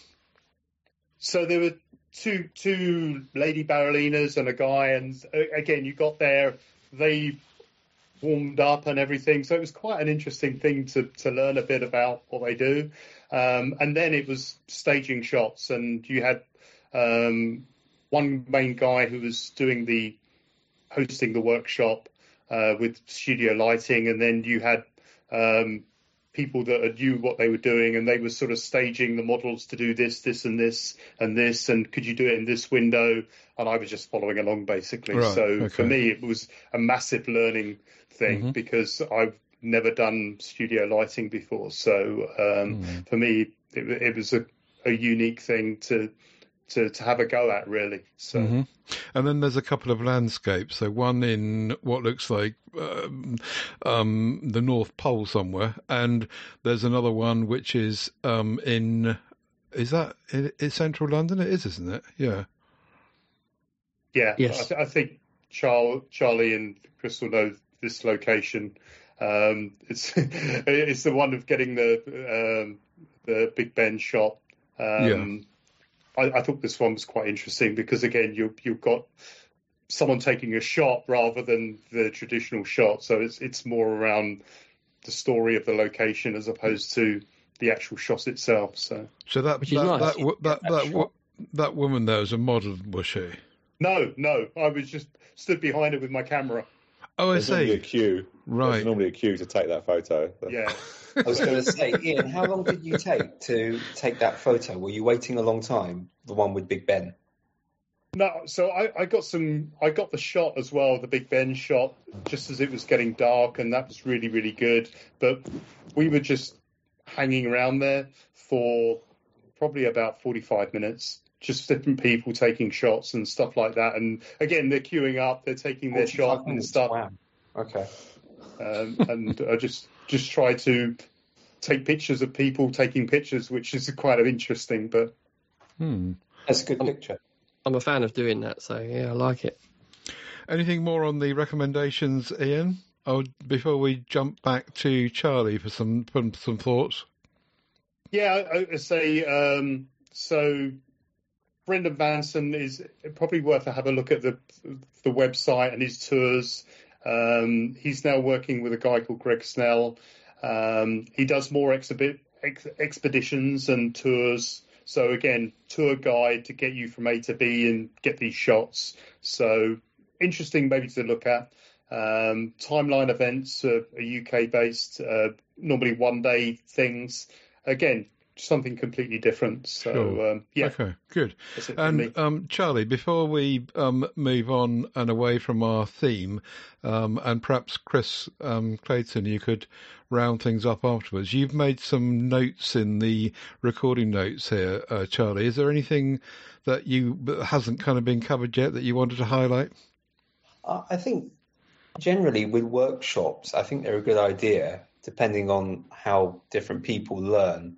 [SPEAKER 5] So there were two two lady ballerinas and a guy, and uh, again, you got there, they warmed up and everything, so it was quite an interesting thing to to learn a bit about what they do. Um, and then it was staging shots, and you had um, one main guy who was doing the hosting the workshop uh, with studio lighting, and then you had um, people that knew what they were doing, and they were sort of staging the models to do this, this, and this, and this, and could you do it in this window? And I was just following along, basically.
[SPEAKER 1] Right,
[SPEAKER 5] so
[SPEAKER 1] okay.
[SPEAKER 5] for me, it was a massive learning thing
[SPEAKER 1] Mhm.
[SPEAKER 5] because I've never done studio lighting before. So um,
[SPEAKER 1] Mm.
[SPEAKER 5] for me, it, it was a, a unique thing to, to to have a go at, really. So.
[SPEAKER 1] Mhm. And then there's a couple of landscapes. So one in what looks like um, um, the North Pole somewhere, and there's another one which is um, in. Is that in, in central London? It is, isn't it? Yeah.
[SPEAKER 5] Yeah,
[SPEAKER 2] Yes.
[SPEAKER 5] I, th- I think Charles, Charlie and Crystal know this location. Um, it's it's the one of getting the um, the Big Ben shot. Um, I, I thought this one was quite interesting because again, you you've got someone taking a shot rather than the traditional shot, so it's it's more around the story of the location as opposed to the actual shot itself. So
[SPEAKER 1] So that
[SPEAKER 2] Which is
[SPEAKER 1] that,
[SPEAKER 2] nice.
[SPEAKER 1] that wo- that
[SPEAKER 4] That
[SPEAKER 1] that,
[SPEAKER 4] shot.
[SPEAKER 1] wo- that woman there was a model, was she?
[SPEAKER 5] no, no, I was just stood behind it with my camera.
[SPEAKER 1] Oh, I
[SPEAKER 3] There's normally a
[SPEAKER 1] see.
[SPEAKER 3] queue.
[SPEAKER 1] Right.
[SPEAKER 3] There's normally a queue to take that photo.
[SPEAKER 5] Yeah.
[SPEAKER 4] I was going to say, Ian, how long did you take to take that photo? Were you waiting a long time? The one with Big Ben.
[SPEAKER 5] No, so I, I got some. I got the shot as well, the Big Ben shot, just as it was getting dark, and that was really, really good. But we were just hanging around there for probably about forty-five minutes, just different people taking shots and stuff like that. And again, they're queuing up, they're taking their
[SPEAKER 4] forty-five
[SPEAKER 5] shot and
[SPEAKER 4] minutes.
[SPEAKER 5] stuff.
[SPEAKER 4] Wow. Okay.
[SPEAKER 5] Um, and I just just try to take pictures of people taking pictures, which is quite interesting. But
[SPEAKER 1] Hmm.
[SPEAKER 4] That's a good picture.
[SPEAKER 2] I'm a fan of doing that, so yeah, I like it.
[SPEAKER 1] Anything more on the recommendations, Ian? Oh, before we jump back to Charlie for some for some thoughts.
[SPEAKER 5] yeah, I, I say um, so. Brendan Vanson is probably worth to have a look at the the website and his tours. Um, he's now working with a guy called Greg Snell. Um, he does more exhibit ex, expeditions and tours. So again, tour guide to get you from A to B and get these shots. So interesting, maybe to look at. Um, timeline events are, are U K based, uh, normally one day things. Again, something completely different. So
[SPEAKER 1] Sure.
[SPEAKER 5] um, yeah,
[SPEAKER 1] Okay, good.
[SPEAKER 5] that's it for me.
[SPEAKER 1] And um, Charlie, before we um, move on and away from our theme, um, and perhaps Chris um, Clayton, you could round things up afterwards. You've made some notes in the recording notes here, uh, Charlie. Is there anything that you that hasn't kind of been covered yet that you wanted to highlight?
[SPEAKER 4] Uh, I think generally with workshops, I think they're a good idea depending on how different people learn.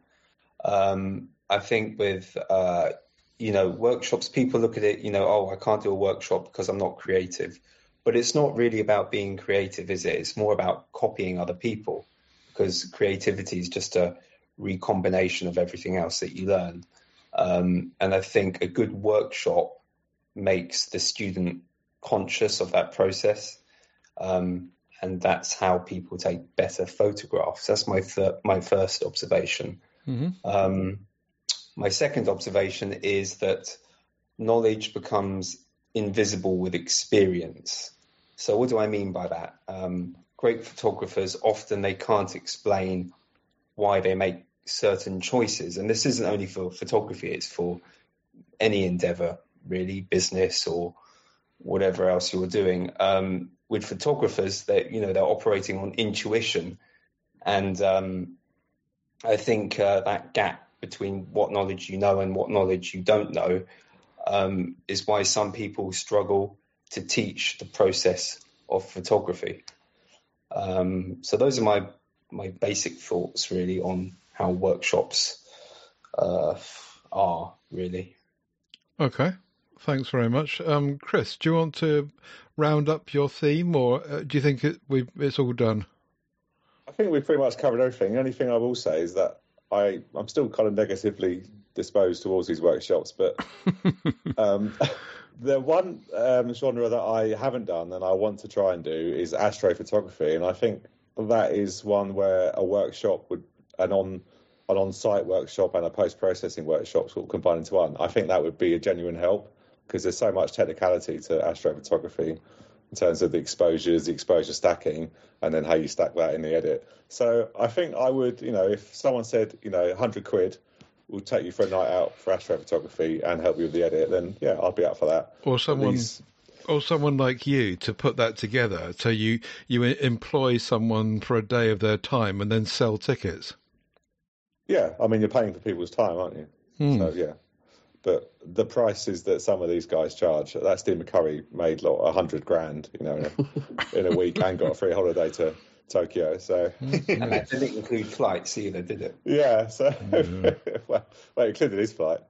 [SPEAKER 4] Um, I think with, uh, you know, workshops, people look at it, you know, oh, I can't do a workshop because I'm not creative. But it's not really about being creative, is it? It's more about copying other people. because creativity is just a recombination of everything else that you learn. Um, and I think a good workshop makes the student conscious of that process. Um, and that's how people take better photographs. That's my th- my first observation.
[SPEAKER 1] Mm-hmm.
[SPEAKER 4] Um, my second observation is that knowledge becomes invisible with experience. So what do I mean by that? Um, great photographers, often they can't explain why they make certain choices. And this isn't only for photography, it's for any endeavor, really, business or whatever else you're doing. Um, with photographers, that you know they're operating on intuition, and um, I think uh, that gap between what knowledge you know and what knowledge you don't know um, is why some people struggle to teach the process of photography. Um, so those are my my basic thoughts, really, on how workshops uh, are, really.
[SPEAKER 1] Okay. Thanks very much. Um, Chris, do you want to round up your theme, or uh, do you think it, we it's all done?
[SPEAKER 3] I think we've pretty much covered everything. The only thing I will say is that I, I'm still kind of negatively disposed towards these workshops, but um, the one um, genre that I haven't done and I want to try and do is astrophotography, and I think that is one where a workshop would, an on an on-site workshop and a post-processing workshop sort of combined into one. I think that would be a genuine help, because there's so much technicality to astrophotography in terms of the exposures, the exposure stacking, and then how you stack that in the edit. So I think I would, you know, if someone said, you know, one hundred quid will take you for a night out for astrophotography and help you with the edit, then yeah, I'll be up for that.
[SPEAKER 1] Or someone,
[SPEAKER 3] These...
[SPEAKER 1] or someone like you to put that together. So you you employ someone for a day of their time and then sell tickets.
[SPEAKER 3] Yeah, I mean, you're paying for people's time, aren't you?
[SPEAKER 1] Hmm.
[SPEAKER 3] So yeah. But the prices that some of these guys charge, that Steve McCurry made like a hundred grand, you know, in a, in a week and got a free holiday to Tokyo. So,
[SPEAKER 4] and that didn't include flights either, did it?
[SPEAKER 3] Yeah. So, mm-hmm. well, well, it included his flight.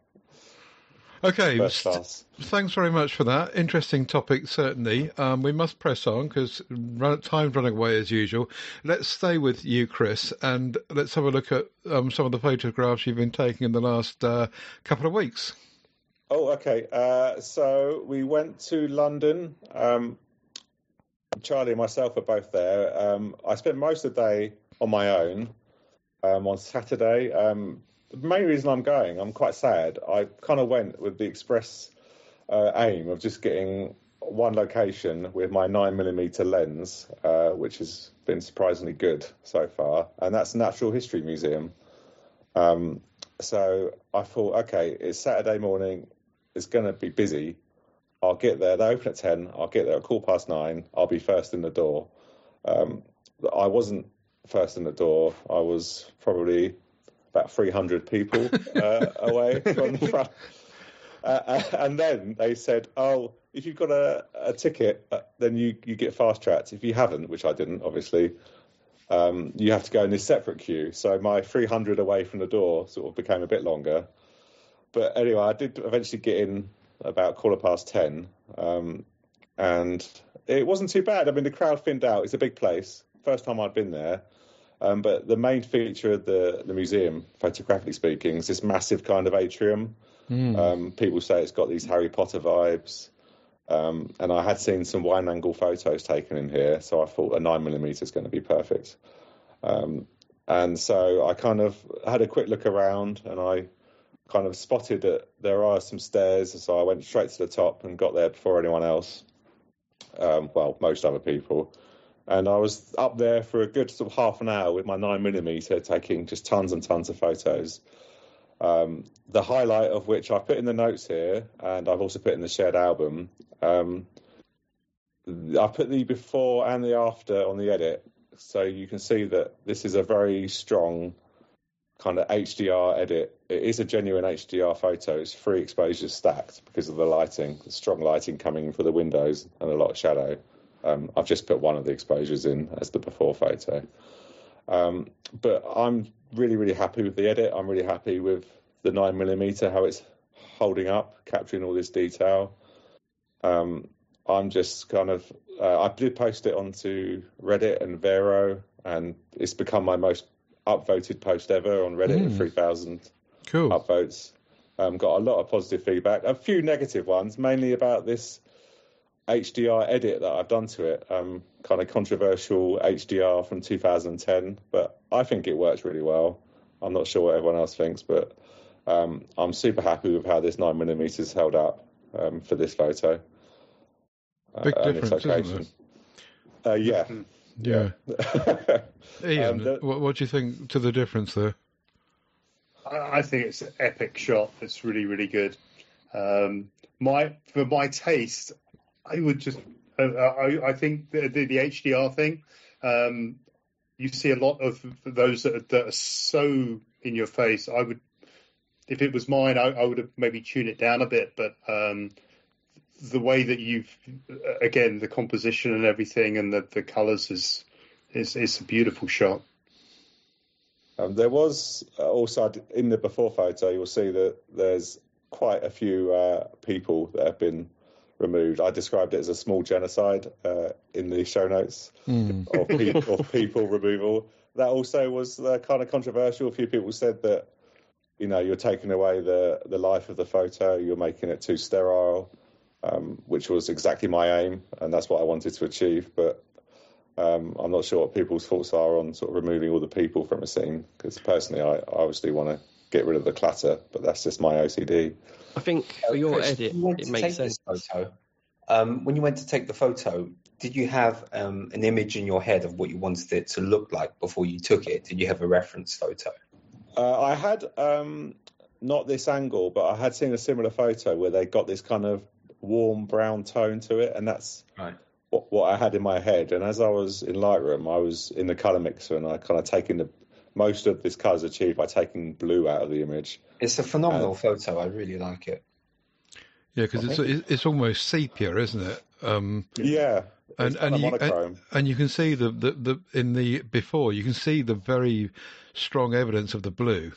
[SPEAKER 1] Okay.
[SPEAKER 3] First class.
[SPEAKER 1] Thanks very much for that. Interesting topic, certainly. Um, we must press on because run, time's running away as usual. Let's stay with you, Chris, and let's have a look at um, some of the photographs you've been taking in the last uh, couple of weeks.
[SPEAKER 3] Oh, okay. Uh, so we went to London. Um, Charlie and myself are both there. Um, I spent most of the day on my own um, on Saturday. Um, the main reason I'm going, I'm quite sad. I kind of went with the express uh, aim of just getting one location with my nine millimeter lens, uh, which has been surprisingly good so far, and that's Natural History Museum. Um, so I thought, okay, it's Saturday morning. It's going to be busy. I'll get there. They open at ten. I'll get there at quarter past nine. I'll be first in the door. Um, I wasn't first in the door. I was probably about three hundred people uh, away from the front. Uh, and then they said, oh, if you've got a, a ticket, uh, then you, you get fast-tracked. If you haven't, which I didn't, obviously, um, you have to go in this separate queue. So my three hundred away from the door sort of became a bit longer. But anyway, I did eventually get in about quarter past ten, um, and it wasn't too bad. I mean, the crowd thinned out. It's a big place. First time I'd been there. Um, but the main feature of the, the museum, photographically speaking, is this massive kind of atrium. Mm. Um, people say it's got these Harry Potter vibes. Um, and I had seen some wide-angle photos taken in here, so I thought a nine millimeter is going to be perfect. Um, and so I kind of had a quick look around, and I kind of spotted that there are some stairs, so I went straight to the top and got there before anyone else. Um, well, most other people. And I was up there for a good sort of half an hour with my nine millimeter, taking just tons and tons of photos. Um, the highlight of which I put in the notes here, and I've also put in the shared album. Um, I put the before and the after on the edit, so you can see that this is a very strong kind of H D R edit. It is a genuine H D R photo. It's three exposures stacked because of the lighting, the strong lighting coming in through the windows and a lot of shadow. Um, I've just put one of the exposures in as the before photo. Um, but I'm really, really happy with the edit. I'm really happy with the nine millimeter, how it's holding up, capturing all this detail. Um, I'm just kind of, uh, I did post it onto Reddit and Vero. and it's become my most upvoted post ever on Reddit
[SPEAKER 1] Mm.
[SPEAKER 3] with three thousand
[SPEAKER 1] Cool.
[SPEAKER 3] upvotes. Um, got a lot of positive feedback, a few negative ones, mainly about this H D R edit that I've done to it. Um, kind of controversial H D R from two thousand ten, but I think it works really well. I'm not sure what everyone else thinks, but um, I'm super happy with how this nine millimeters held up um, for this photo.
[SPEAKER 1] Big
[SPEAKER 3] uh, and this
[SPEAKER 1] difference,
[SPEAKER 3] location.
[SPEAKER 1] isn't
[SPEAKER 3] Uh, yeah.
[SPEAKER 1] Yeah. Ian,
[SPEAKER 3] Um, the-
[SPEAKER 1] what, what do you think to the difference there?
[SPEAKER 5] I I think it's an epic shot. It's really, really good. Um, my for my taste, I would just. Uh, I, I think the, the, the H D R thing. Um, you see a lot of those that are, that are so in your face. I would, if it was mine, I, I would have maybe tuned it down a bit. But um, the way that you've, again, the composition and everything, and the, the colours is, is is a beautiful shot.
[SPEAKER 3] Um, there was uh, also in the before photo, you'll see that there's quite a few uh, people that have been removed. I described it as a small genocide uh, in the show notes
[SPEAKER 1] Mm.
[SPEAKER 3] of, pe- of people removal. That also was uh, kind of controversial. A few people said that, you know, you're taking away the, the life of the photo, you're making it too sterile, um, which was exactly my aim, and that's what I wanted to achieve. But Um, I'm not sure what people's thoughts are on sort of removing all the people from a scene, because personally I, I obviously want to get rid of the clutter, but that's just my O C D.
[SPEAKER 2] I think for your
[SPEAKER 4] Chris,
[SPEAKER 2] edit,
[SPEAKER 4] when you went
[SPEAKER 2] it
[SPEAKER 4] to
[SPEAKER 2] makes
[SPEAKER 4] take
[SPEAKER 2] sense.
[SPEAKER 4] this photo, um, when you went to take the photo, did you have um, an image in your head of what you wanted it to look like before you took it? Did you have a reference photo?
[SPEAKER 3] Uh, I had, um, not this angle, but I had seen a similar photo where they got this kind of warm brown tone to it, and that's
[SPEAKER 4] Right.
[SPEAKER 3] what, what I had in my head. And as I was in Lightroom, I was in the colour mixer, and I kind of taken the most of this colour's achieved by taking blue out of the image.
[SPEAKER 4] It's a phenomenal
[SPEAKER 3] Uh,
[SPEAKER 4] photo. I really like it.
[SPEAKER 1] Yeah, because it's it's almost sepia, isn't it? Um,
[SPEAKER 3] Yeah,
[SPEAKER 1] and
[SPEAKER 3] it's
[SPEAKER 1] and
[SPEAKER 3] kind of
[SPEAKER 1] you,
[SPEAKER 3] monochrome.
[SPEAKER 1] and, and you can see the, the, the in the before you can see the very strong evidence of the blue.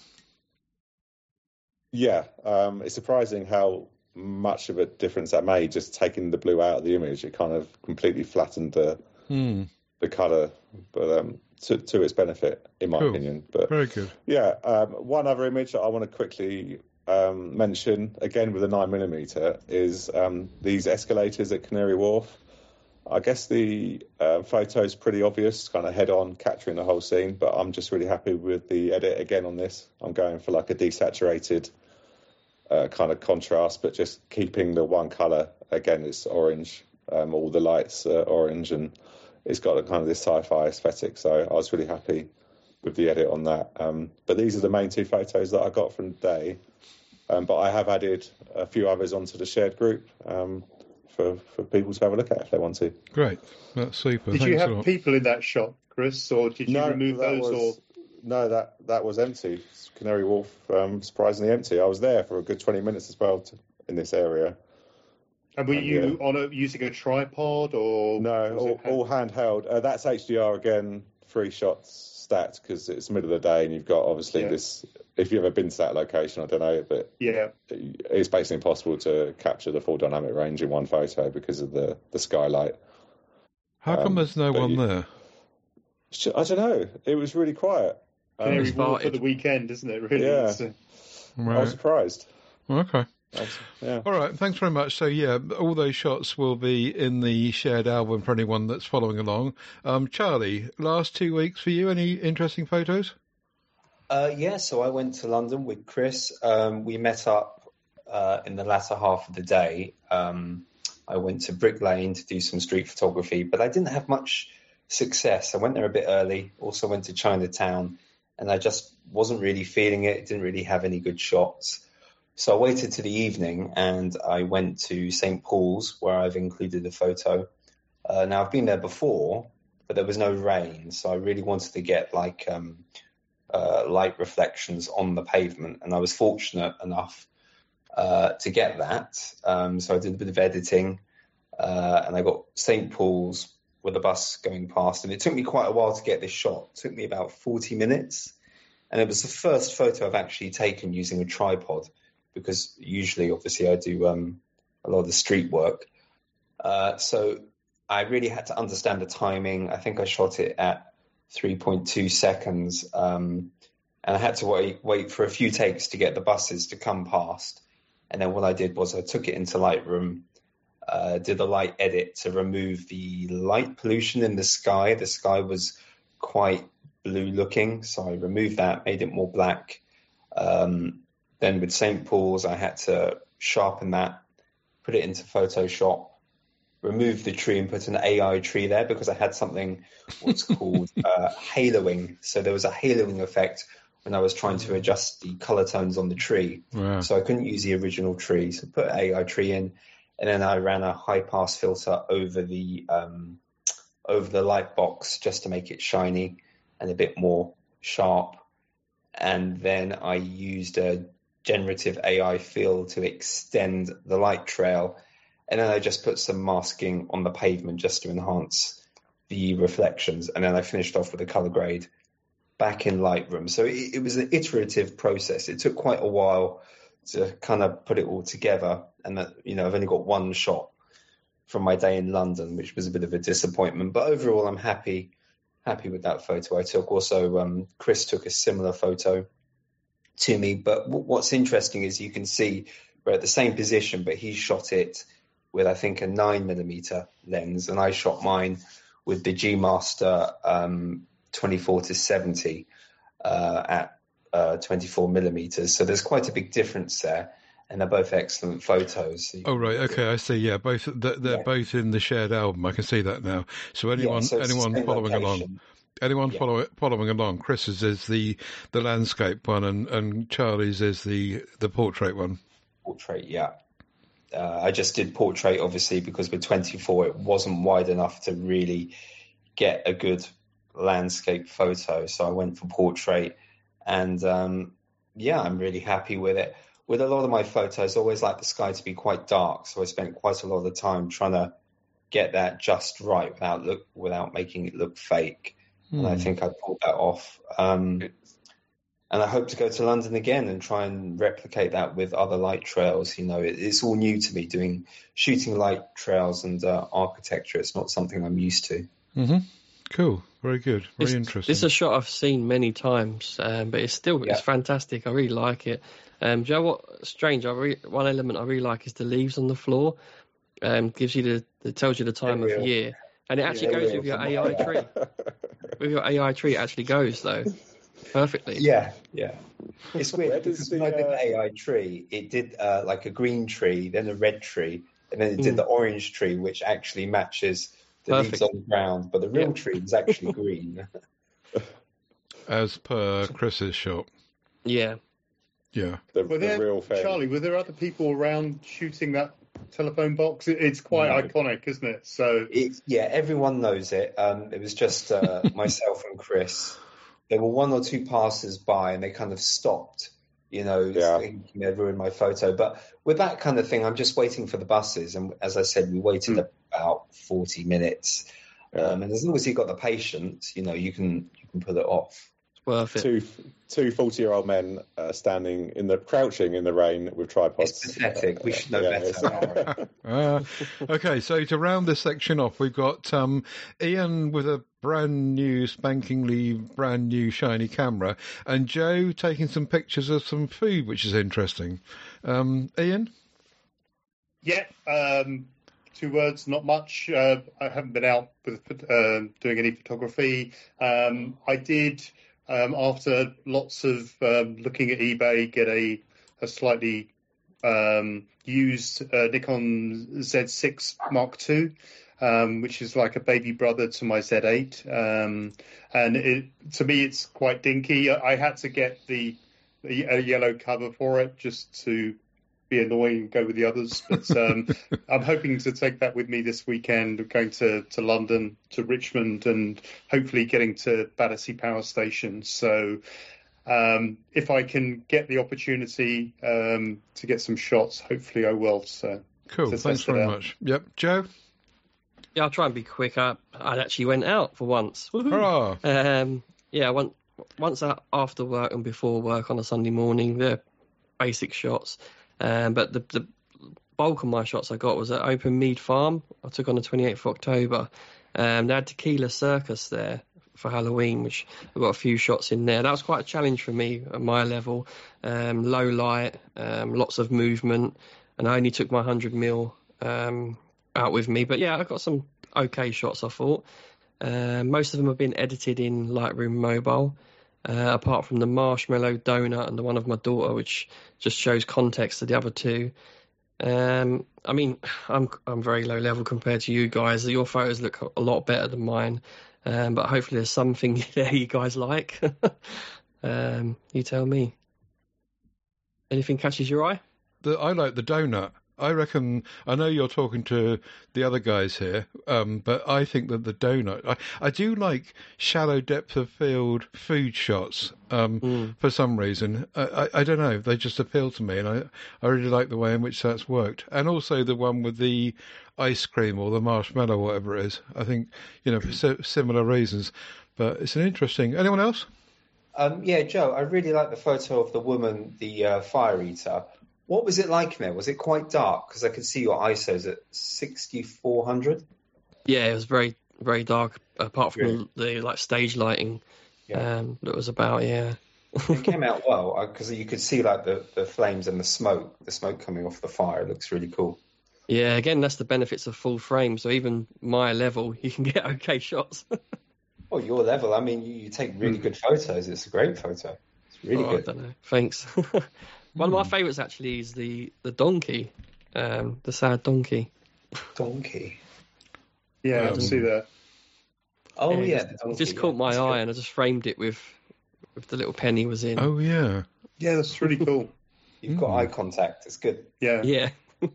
[SPEAKER 3] Yeah, um, it's surprising how much of a difference that made, just taking the blue out of the image. It kind of completely flattened the
[SPEAKER 1] Hmm.
[SPEAKER 3] the colour, but um, to, to its benefit, in my
[SPEAKER 1] Cool.
[SPEAKER 3] opinion. But
[SPEAKER 1] Very good.
[SPEAKER 3] yeah, um, one other image that I want to quickly um, mention, again with a nine millimeter, is um, these escalators at Canary Wharf. I guess the uh, photo's pretty obvious, kind of head on, capturing the whole scene, but I'm just really happy with the edit again on this. I'm going for like a desaturated uh, kind of contrast, but just keeping the one colour. Again, it's orange, um, all the lights are orange, and it's got a kind of this sci-fi aesthetic, so I was really happy with the edit on that. Um, but these are the main two photos that I got from the day. Um, but I have added a few others onto the shared group um, for, for people to have a look at if they want to.
[SPEAKER 1] Great. That's super.
[SPEAKER 5] Did
[SPEAKER 1] Thanks
[SPEAKER 5] you
[SPEAKER 1] a
[SPEAKER 5] have
[SPEAKER 1] lot.
[SPEAKER 5] people in that shot, Chris, or did you remove
[SPEAKER 3] that
[SPEAKER 5] those?
[SPEAKER 3] was,
[SPEAKER 5] Or
[SPEAKER 3] no, that that was empty. Canary Wharf, um, surprisingly empty. I was there for a good twenty minutes as well to, in this area.
[SPEAKER 5] and were
[SPEAKER 3] and,
[SPEAKER 5] you on a, using a tripod or
[SPEAKER 3] No,
[SPEAKER 5] was
[SPEAKER 3] all,
[SPEAKER 5] it hand-
[SPEAKER 3] all handheld. Uh, that's H D R again, three shots stacked because it's middle of the day and you've got obviously
[SPEAKER 5] Yeah.
[SPEAKER 3] this. If you've ever been to that location, I don't know, but
[SPEAKER 5] Yeah,
[SPEAKER 3] it's basically impossible to capture the full dynamic range in one photo because of the, the skylight.
[SPEAKER 1] How come
[SPEAKER 3] um,
[SPEAKER 1] there's no
[SPEAKER 3] but
[SPEAKER 1] one
[SPEAKER 3] you-
[SPEAKER 1] there?
[SPEAKER 3] I don't know. It was really quiet. Um,
[SPEAKER 5] Canary
[SPEAKER 2] It's
[SPEAKER 5] Wharf for
[SPEAKER 2] farted.
[SPEAKER 5] the weekend, isn't it? Really?
[SPEAKER 3] Yeah.
[SPEAKER 5] It's, uh,
[SPEAKER 3] I was
[SPEAKER 1] Right.
[SPEAKER 3] surprised.
[SPEAKER 1] Okay.
[SPEAKER 3] I was- yeah.
[SPEAKER 1] All right. Thanks very much. So yeah, all those shots will be in the shared album for anyone that's following along. Um, Charlie, last two weeks for you, any interesting photos?
[SPEAKER 4] Uh, yeah, so I went to London with Chris. Um, we met up uh, in the latter half of the day. Um, I went to Brick Lane to do some street photography, but I didn't have much success. I went there a bit early, also went to Chinatown, and I just wasn't really feeling it. Didn't really have any good shots. So I waited to the evening and I went to Saint Paul's, where I've included a photo. Uh, now, I've been there before, but there was no rain, so I really wanted to get like um, uh, light reflections on the pavement, and I was fortunate enough uh, to get that. Um, so I did a bit of editing, uh, and I got Saint Paul's with a bus going past, and it took me quite a while to get this shot. It took me about forty minutes, and it was the first photo I've actually taken using a tripod, because usually, obviously, I do um, a lot of the street work. Uh, so I really had to understand the timing. I think I shot it at three point two seconds. Um, and I had to wait, wait for a few takes to get the buses to come past. And then what I did was I took it into Lightroom, uh, did a light edit to remove the light pollution in the sky. The sky was quite blue looking, so I removed that, made it more black. Um, then with Saint Paul's, I had to sharpen that, put it into Photoshop, remove the tree and put an A I tree there because I had something what's called uh, haloing. So there was a haloing effect when I was trying to adjust the color tones on the tree.
[SPEAKER 1] Wow.
[SPEAKER 4] So I couldn't use the original tree. So put an A I tree in, and then I ran a high pass filter over the um, over the light box just to make it shiny and a bit more sharp. And then I used a generative A I fill to extend the light trail. And then I just put some masking on the pavement just to enhance the reflections. And then I finished off with a color grade back in Lightroom. So it, it was an iterative process. It took quite a while to kind of put it all together. And that, you know, I've only got one shot from my day in London, which was a bit of a disappointment. But overall, I'm happy, happy with that photo I took. Also, um, Chris took a similar photo to me. But w- what's interesting is you can see we're at the same position, but he shot it with, I think, a nine millimeter lens, and I shot mine with the G Master um, twenty-four to seventy uh, at uh, twenty-four millimeters. So there's quite a big difference there, and they're both excellent photos. So
[SPEAKER 1] Oh right, okay, I see. Yeah, both they're, they're
[SPEAKER 4] Yeah.
[SPEAKER 1] both in the shared album. I can see that now. So anyone,
[SPEAKER 4] Yeah, so it's the
[SPEAKER 1] anyone
[SPEAKER 4] same
[SPEAKER 1] following along,
[SPEAKER 4] location.
[SPEAKER 1] anyone
[SPEAKER 4] Yeah.
[SPEAKER 1] follow, following along. Chris's is the the landscape one, and, and Charlie's is the the portrait one.
[SPEAKER 4] Portrait, yeah. Uh, I just did portrait, obviously, because with twenty-four, it wasn't wide enough to really get a good landscape photo. So I went for portrait, and um, yeah, I'm really happy with it. With a lot of my photos, I always like the sky to be quite dark, so I spent quite a lot of the time trying to get that just right without look without making it look fake. And I
[SPEAKER 1] Hmm.
[SPEAKER 4] think I pulled that off. Um, and I hope to go to London again and try and replicate that with other light trails. You know, it, it's all new to me, doing shooting light trails and uh, architecture. It's not something I'm used to.
[SPEAKER 1] Mm-hmm. Cool. Very good. Very
[SPEAKER 2] It's,
[SPEAKER 1] interesting.
[SPEAKER 2] it's a shot I've seen many times, um, but it's still
[SPEAKER 4] Yeah.
[SPEAKER 2] it's fantastic. I really like it. Um, do you know what? Strange. I re- one element I really like is the leaves on the floor. Um, gives you the, it tells you the time
[SPEAKER 4] They're
[SPEAKER 2] of
[SPEAKER 4] real.
[SPEAKER 2] year, and it actually
[SPEAKER 4] They're
[SPEAKER 2] goes
[SPEAKER 4] real
[SPEAKER 2] with your
[SPEAKER 4] from
[SPEAKER 2] A
[SPEAKER 4] what
[SPEAKER 2] I
[SPEAKER 4] I-
[SPEAKER 2] tree. With your A I tree, it actually goes though perfectly.
[SPEAKER 4] Yeah, yeah. It's weird
[SPEAKER 3] Where does
[SPEAKER 4] because
[SPEAKER 3] the,
[SPEAKER 4] when I did
[SPEAKER 3] uh,
[SPEAKER 4] the A I tree, it did uh, like a green tree, then a red tree, and then it did
[SPEAKER 2] Mm.
[SPEAKER 4] the orange tree, which actually matches the
[SPEAKER 2] Perfect.
[SPEAKER 4] leaves on the ground. But the real
[SPEAKER 2] Yeah.
[SPEAKER 4] tree was actually green.
[SPEAKER 1] As per Chris's shot.
[SPEAKER 2] Yeah.
[SPEAKER 1] Yeah.
[SPEAKER 3] The,
[SPEAKER 5] Were
[SPEAKER 3] the
[SPEAKER 5] there,
[SPEAKER 3] real thing.
[SPEAKER 5] Charlie, were there other people around shooting that telephone box? It, it's quite
[SPEAKER 3] No.
[SPEAKER 5] iconic, isn't it? So
[SPEAKER 4] It, yeah, everyone knows it. Um, it was just uh, myself and Chris. There were one or two passers by, and they kind of stopped, you know,
[SPEAKER 3] Yeah.
[SPEAKER 4] thinking they'd ruined my photo. But with that kind of thing, I'm just waiting for the buses. And as I said, we waited
[SPEAKER 5] Mm.
[SPEAKER 4] about forty minutes.
[SPEAKER 3] Yeah.
[SPEAKER 4] Um, and as long as you've got the patience, you know, you can you can put it off.
[SPEAKER 2] It's worth it.
[SPEAKER 3] Two two forty-year-old men uh, standing in the crouching in the rain with tripods.
[SPEAKER 4] It's pathetic. We should know
[SPEAKER 3] Yeah,
[SPEAKER 4] better.
[SPEAKER 3] it's-
[SPEAKER 1] Uh, okay, so to round this section off, we've got um, Ian with a brand new, spankingly brand new shiny camera, and Joe taking some pictures of some food, which is interesting. Um, Ian?
[SPEAKER 5] yeah, um, two words, not much. Uh, I haven't been out with um, doing any photography. Um, I did, um, after lots of um, looking at eBay, get a, a slightly um, used uh, Nikon Z six Mark two, um, which is like a baby brother to my Z eight. Um, and it, to me, it's quite dinky. I had to get the, the a yellow cover for it just to be annoying and go with the others. But um, I'm hoping to take that with me this weekend. I'm going to, to London, to Richmond, and hopefully getting to Battersea Power Station. So um, if I can get the opportunity um, to get some shots, hopefully I will. So
[SPEAKER 1] Cool,
[SPEAKER 5] to
[SPEAKER 1] thanks
[SPEAKER 5] test it
[SPEAKER 1] very
[SPEAKER 5] out.
[SPEAKER 1] much. Yep, Joe?
[SPEAKER 2] Yeah, I'll try and be quick. I, I actually went out for once. Woohoo.
[SPEAKER 1] Hurrah!
[SPEAKER 2] Um, yeah, I went once out after work and before work on a Sunday morning. They're basic shots, um, but the the bulk of my shots I got was at Open Mead Farm. I took on the twenty-eighth of October. Um, they had Tequila Circus there for Halloween, which I've got a few shots in there. That was quite a challenge for me at my level. Um, low light, um, lots of movement, and I only took my one hundred mil um, out with me. But yeah, I got some okay shots, I thought. Uh, most of them have been edited in Lightroom Mobile, uh, apart from the marshmallow donut and the one of my daughter, which just shows context to the other two. Um, I mean, I'm I'm very low level compared to you guys. Your photos look a lot better than mine, um, but hopefully there's something there you guys like. um, you tell me. Anything catches your eye?
[SPEAKER 1] The, I like the donut. I reckon, I know you're talking to the other guys here, um, but I think that the donut, I, I do like shallow depth of field food shots um, mm. for some reason. I, I, I don't know, they just appeal to me, and I, I really like the way in which that's worked. And also the one with the ice cream or the marshmallow, whatever it is. I think, you know, for similar reasons. But it's an interesting... Anyone else?
[SPEAKER 4] Um, yeah, Joe, I really like the photo of the woman, the uh, fire eater. What was it like in there? Was it quite dark? Because I could see your I S Os at sixty-four hundred.
[SPEAKER 2] Yeah, it was very, very dark, apart from really? the like stage lighting yeah. um, that was about, yeah.
[SPEAKER 4] It came out well, because you could see like the, the flames and the smoke, the smoke coming off the fire. It looks really cool.
[SPEAKER 2] Yeah, again, that's the benefits of full frame. So even my level, you can get okay shots.
[SPEAKER 4] Well, your level, I mean, you, you take really good photos. It's a great photo. It's really
[SPEAKER 2] oh,
[SPEAKER 4] good.
[SPEAKER 2] I don't know. Thanks. One of my favourites actually is the, the donkey, um, the sad donkey.
[SPEAKER 4] Donkey?
[SPEAKER 5] Yeah, um, I see that.
[SPEAKER 4] Oh, yeah.
[SPEAKER 2] yeah
[SPEAKER 4] the donkey,
[SPEAKER 2] it just
[SPEAKER 4] yeah.
[SPEAKER 2] caught my
[SPEAKER 4] that's
[SPEAKER 2] eye
[SPEAKER 4] good.
[SPEAKER 2] and I just framed it with, with the little penny was in.
[SPEAKER 1] Oh, yeah.
[SPEAKER 5] Yeah, that's really cool.
[SPEAKER 4] You've got mm. eye contact. It's good.
[SPEAKER 5] Yeah.
[SPEAKER 2] Yeah.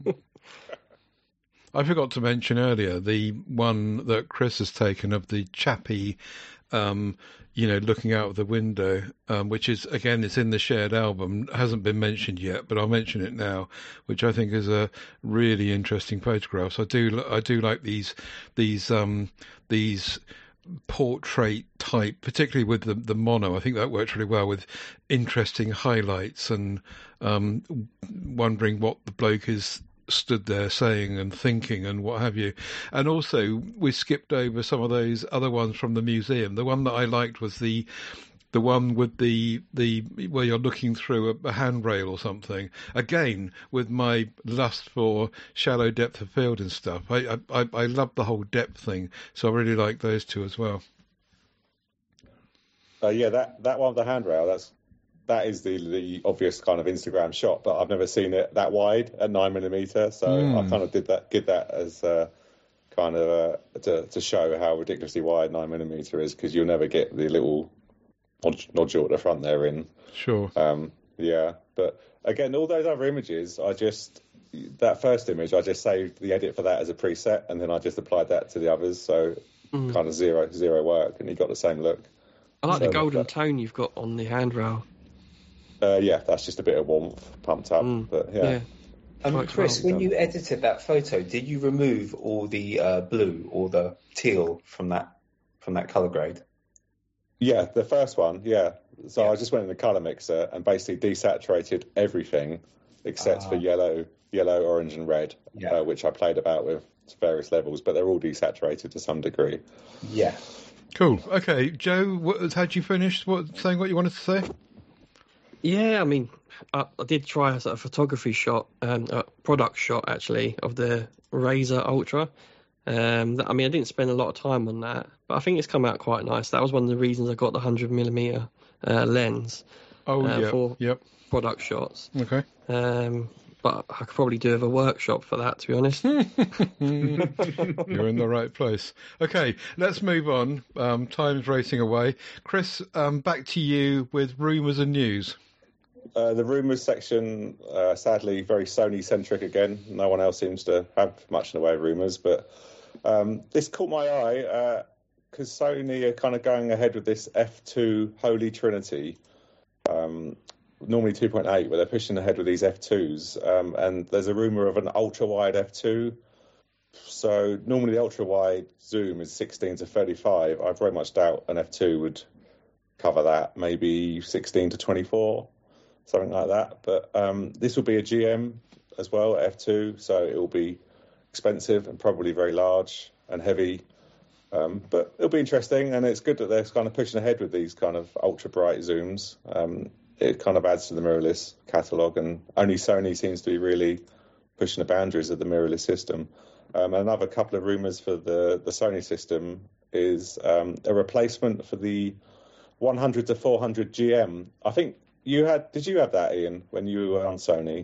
[SPEAKER 1] I forgot to mention earlier the one that Chris has taken of the chappie, um, you know, looking out of the window, um, which is, again, it's in the shared album, hasn't been mentioned yet, but I'll mention it now, which I think is a really interesting photograph. So I do, I do like these, these, um, these portrait type, particularly with the, the mono. I think that works really well with interesting highlights and um, wondering what the bloke is stood there saying and thinking and what have you. And also we skipped over some of those other ones from the museum. The one that I liked was the the one with the the where you're looking through a, a handrail or something, again with my lust for shallow depth of field and stuff. I I, I love the whole depth thing, so I really like those two as well.
[SPEAKER 3] Uh, yeah, that that one with the handrail, that's that is the, the obvious kind of Instagram shot, but I've never seen it that wide at nine millimeter. So mm. I kind of did that, did that as uh, kind of uh, to, to show how ridiculously wide nine millimeter is, because you'll never get the little nodule at the front there in.
[SPEAKER 1] Sure.
[SPEAKER 3] Um, yeah, but again, all those other images, I just that first image, I just saved the edit for that as a preset, and then I just applied that to the others. So mm. kind of zero zero work, and you got the same look.
[SPEAKER 2] I like
[SPEAKER 3] so,
[SPEAKER 2] the golden
[SPEAKER 3] but,
[SPEAKER 2] tone you've got on the handrail.
[SPEAKER 3] Uh, yeah, that's just a bit of warmth pumped up. Mm, but yeah. yeah.
[SPEAKER 4] Um, Chris, when you edited that photo, did you remove all the uh, blue or the teal from that from that color grade?
[SPEAKER 3] Yeah, the first one, yeah. So
[SPEAKER 4] yeah.
[SPEAKER 3] I just went in the color mixer and basically desaturated everything except uh, for yellow, yellow, orange, and red, yeah. uh, which I played about with to various levels, but they're all desaturated to some degree.
[SPEAKER 4] Yeah.
[SPEAKER 1] Cool. Okay, Joe, what, had you finished what, saying what you wanted to say?
[SPEAKER 2] Yeah, I mean, I, I did try a sort of photography shot, um, a product shot actually, of the Razor Ultra. Um, that, I mean, I didn't spend a lot of time on that, but I think it's come out quite nice. That was one of the reasons I got the one hundred millimeter uh, lens
[SPEAKER 1] oh,
[SPEAKER 2] uh,
[SPEAKER 1] yeah.
[SPEAKER 2] for
[SPEAKER 1] yep.
[SPEAKER 2] product shots.
[SPEAKER 1] Okay.
[SPEAKER 2] Um, but I could probably do with a workshop for that, to be honest.
[SPEAKER 1] You're in the right place. Okay, let's move on. Um, time's racing away. Chris, um, back to you with rumours and news.
[SPEAKER 3] Uh, the rumours section, uh, sadly, very Sony-centric again. No one else seems to have much in the way of rumours, but um, this caught my eye because uh, Sony are kind of going ahead with this F two Holy Trinity, um, normally two point eight, where they're pushing ahead with these F twos, um, and there's a rumour of an ultra-wide F two. So normally the ultra-wide zoom is sixteen to thirty-five. I very much doubt an F two would cover that, maybe sixteen to twenty-four. Something like that, but um, this will be a G M as well, F two, so it will be expensive and probably very large and heavy. Um, but it'll be interesting, and it's good that they're kind of pushing ahead with these kind of ultra bright zooms. Um, it kind of adds to the mirrorless catalogue, and only Sony seems to be really pushing the boundaries of the mirrorless system. Um, another couple of rumours for the, the Sony system is um, a replacement for the one hundred to four hundred G M. I think you had, did you have that, Ian, when you were on Sony?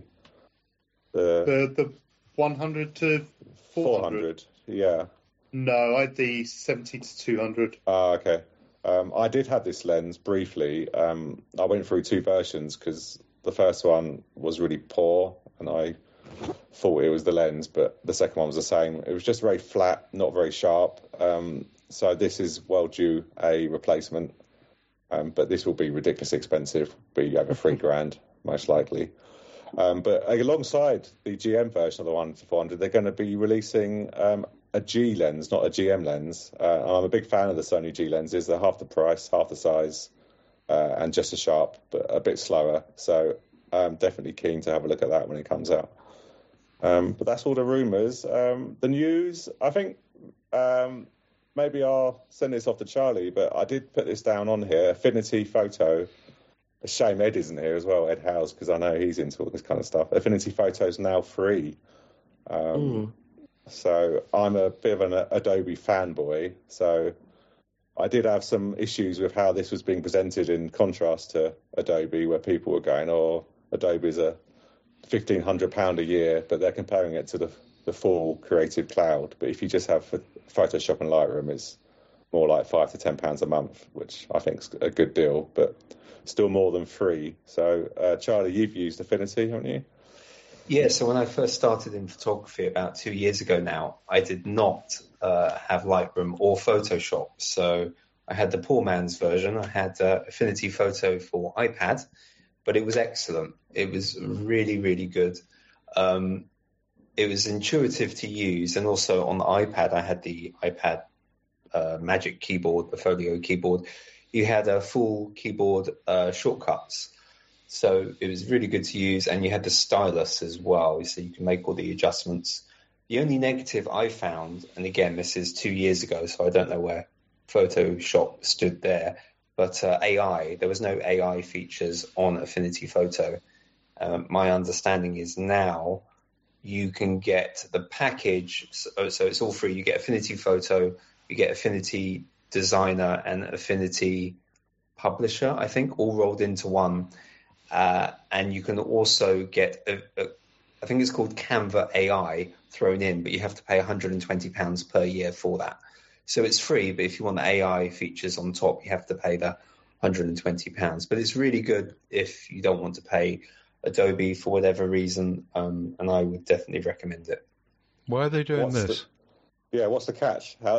[SPEAKER 5] The the, the one hundred to four hundred?
[SPEAKER 3] Yeah.
[SPEAKER 5] No, I had the seventy to two hundred.
[SPEAKER 3] Ah, okay. Um, I did have this lens briefly. Um, I went through two versions because the first one was really poor, and I thought it was the lens, but the second one was the same. It was just very flat, not very sharp. Um, so this is well due a replacement, um, but this will be ridiculously expensive. Be over three grand, most likely. Um, but alongside the G M version of the one for four hundred, they're going to be releasing um, a G lens, not a G M lens. Uh, and I'm a big fan of the Sony G lenses. They're half the price, half the size, uh, and just as sharp, but a bit slower. So I'm definitely keen to have a look at that when it comes out. Um, but that's all the rumours. Um, the news, I think um, maybe I'll send this off to Charlie, but I did put this down on here, Affinity Photo. A shame Ed isn't here as well, Ed Howes, because I know he's into all this kind of stuff. Affinity Photo is now free. Um, mm. So I'm a bit of an Adobe fanboy, so I did have some issues with how this was being presented in contrast to Adobe, where people were going, oh, Adobe's a fifteen hundred pounds a year, but they're comparing it to the, the full Creative Cloud. But if you just have Photoshop and Lightroom, it's more like five to ten pounds a month, which I think is a good deal, but still more than free. So, uh, Charlie, you've used Affinity, haven't you?
[SPEAKER 4] Yeah, so when I first started in photography about two years ago now, I did not uh, have Lightroom or Photoshop. So I had the poor man's version. I had uh, Affinity Photo for iPad, but it was excellent. It was really, really good. Um, it was intuitive to use. And also on the iPad, I had the iPad uh, Magic Keyboard, the Folio keyboard. You had a full keyboard uh, shortcuts. So it was really good to use, and you had the stylus as well, so you can make all the adjustments. The only negative I found, and again, this is two years ago, so I don't know where Photoshop stood there, but uh, A I, there was no A I features on Affinity Photo. Um, my understanding is now you can get the package, so, so it's all free. You get Affinity Photo, you get Affinity Designer and Affinity Publisher, I think, all rolled into one. Uh, and you can also get, a, a, I think it's called Canva A I thrown in, but you have to pay one hundred twenty pounds per year for that. So it's free, but if you want the A I features on top, you have to pay the one hundred twenty pounds. But it's really good if you don't want to pay Adobe for whatever reason, um, and I would definitely recommend it.
[SPEAKER 1] Why are they doing
[SPEAKER 3] what's
[SPEAKER 1] this?
[SPEAKER 3] The, yeah, what's the catch? How...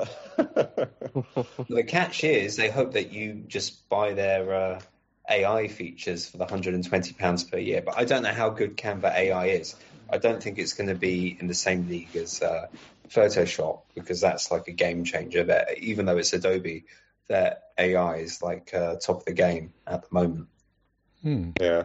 [SPEAKER 4] The catch is they hope that you just buy their... Uh, A I features for the one hundred twenty pounds per year, but I don't know how good Canva A I is. I don't think it's going to be in the same league as uh, Photoshop, because that's like a game changer. That even though it's Adobe, their A I is like uh, top of the game at the moment.
[SPEAKER 1] Hmm.
[SPEAKER 3] Yeah.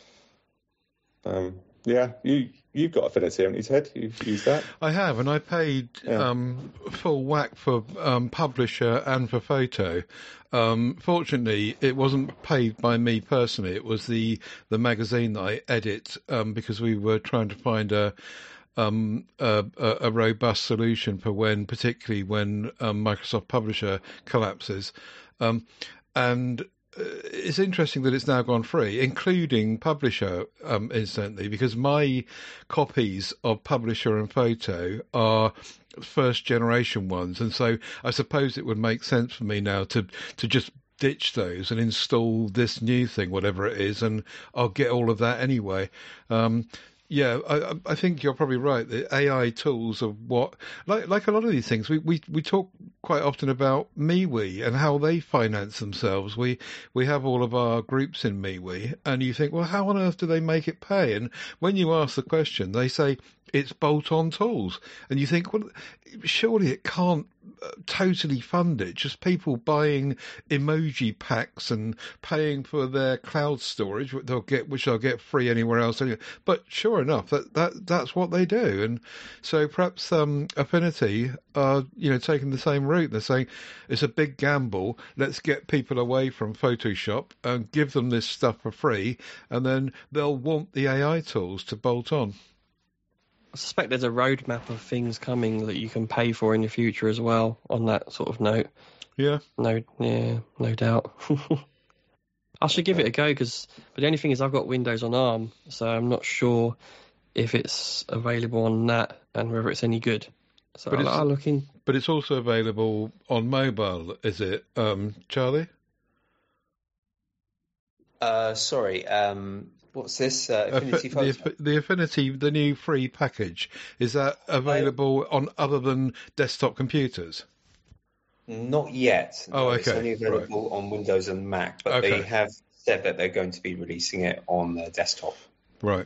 [SPEAKER 3] Um, yeah, you you've got Affinity, haven't you, Ted? You've used that.
[SPEAKER 1] I have, and I paid yeah. um, full whack for um, Publisher and for Photo. Um, fortunately, it wasn't paid by me personally. It was the, the magazine that I edit, um, because we were trying to find a, um, a, a robust solution for when, particularly when um, Microsoft Publisher collapses. Um, and it's interesting that it's now gone free, including Publisher, um, incidentally, because my copies of Publisher and Photo are first generation ones, and so I suppose it would make sense for me now to to just ditch those and install this new thing, whatever it is, and I'll get all of that anyway. Um, yeah, I, I think you're probably right. The A I tools are what, like like a lot of these things, we, we, we talk quite often about MeWe and how they finance themselves. We we have all of our groups in MeWe, and you think, well, how on earth do they make it pay? And when you ask the question, they say it's bolt-on tools, and you think, well, surely it can't totally fund it. Just people buying emoji packs and paying for their cloud storage, which they'll get, which they'll get free anywhere else. But sure enough, that, that that's what they do. And so perhaps um, Affinity are, you know, taking the same route. They're saying it's a big gamble. Let's get people away from Photoshop and give them this stuff for free, and then they'll want the A I tools to bolt on.
[SPEAKER 2] I suspect there's a roadmap of things coming that you can pay for in the future as well, on that sort of note.
[SPEAKER 1] Yeah.
[SPEAKER 2] No, yeah, no doubt. I should give it a go, because, but the only thing is I've got Windows on ARM, so I'm not sure if it's available on that and whether it's any good. So
[SPEAKER 1] but
[SPEAKER 2] I'll,
[SPEAKER 1] it's,
[SPEAKER 2] I'll look in.
[SPEAKER 1] But it's also available on mobile, is it, um, Charlie?
[SPEAKER 4] Uh, sorry, um, what's this? Uh, Affinity
[SPEAKER 1] Affi-
[SPEAKER 4] Photo?
[SPEAKER 1] the, the Affinity, the new free package, is that available I, on other than desktop computers?
[SPEAKER 4] Not yet. No.
[SPEAKER 1] Oh, okay.
[SPEAKER 4] It's only available
[SPEAKER 1] right.
[SPEAKER 4] on Windows and Mac, but
[SPEAKER 1] okay.
[SPEAKER 4] they have said that they're going to be releasing it on the desktop.
[SPEAKER 1] Right.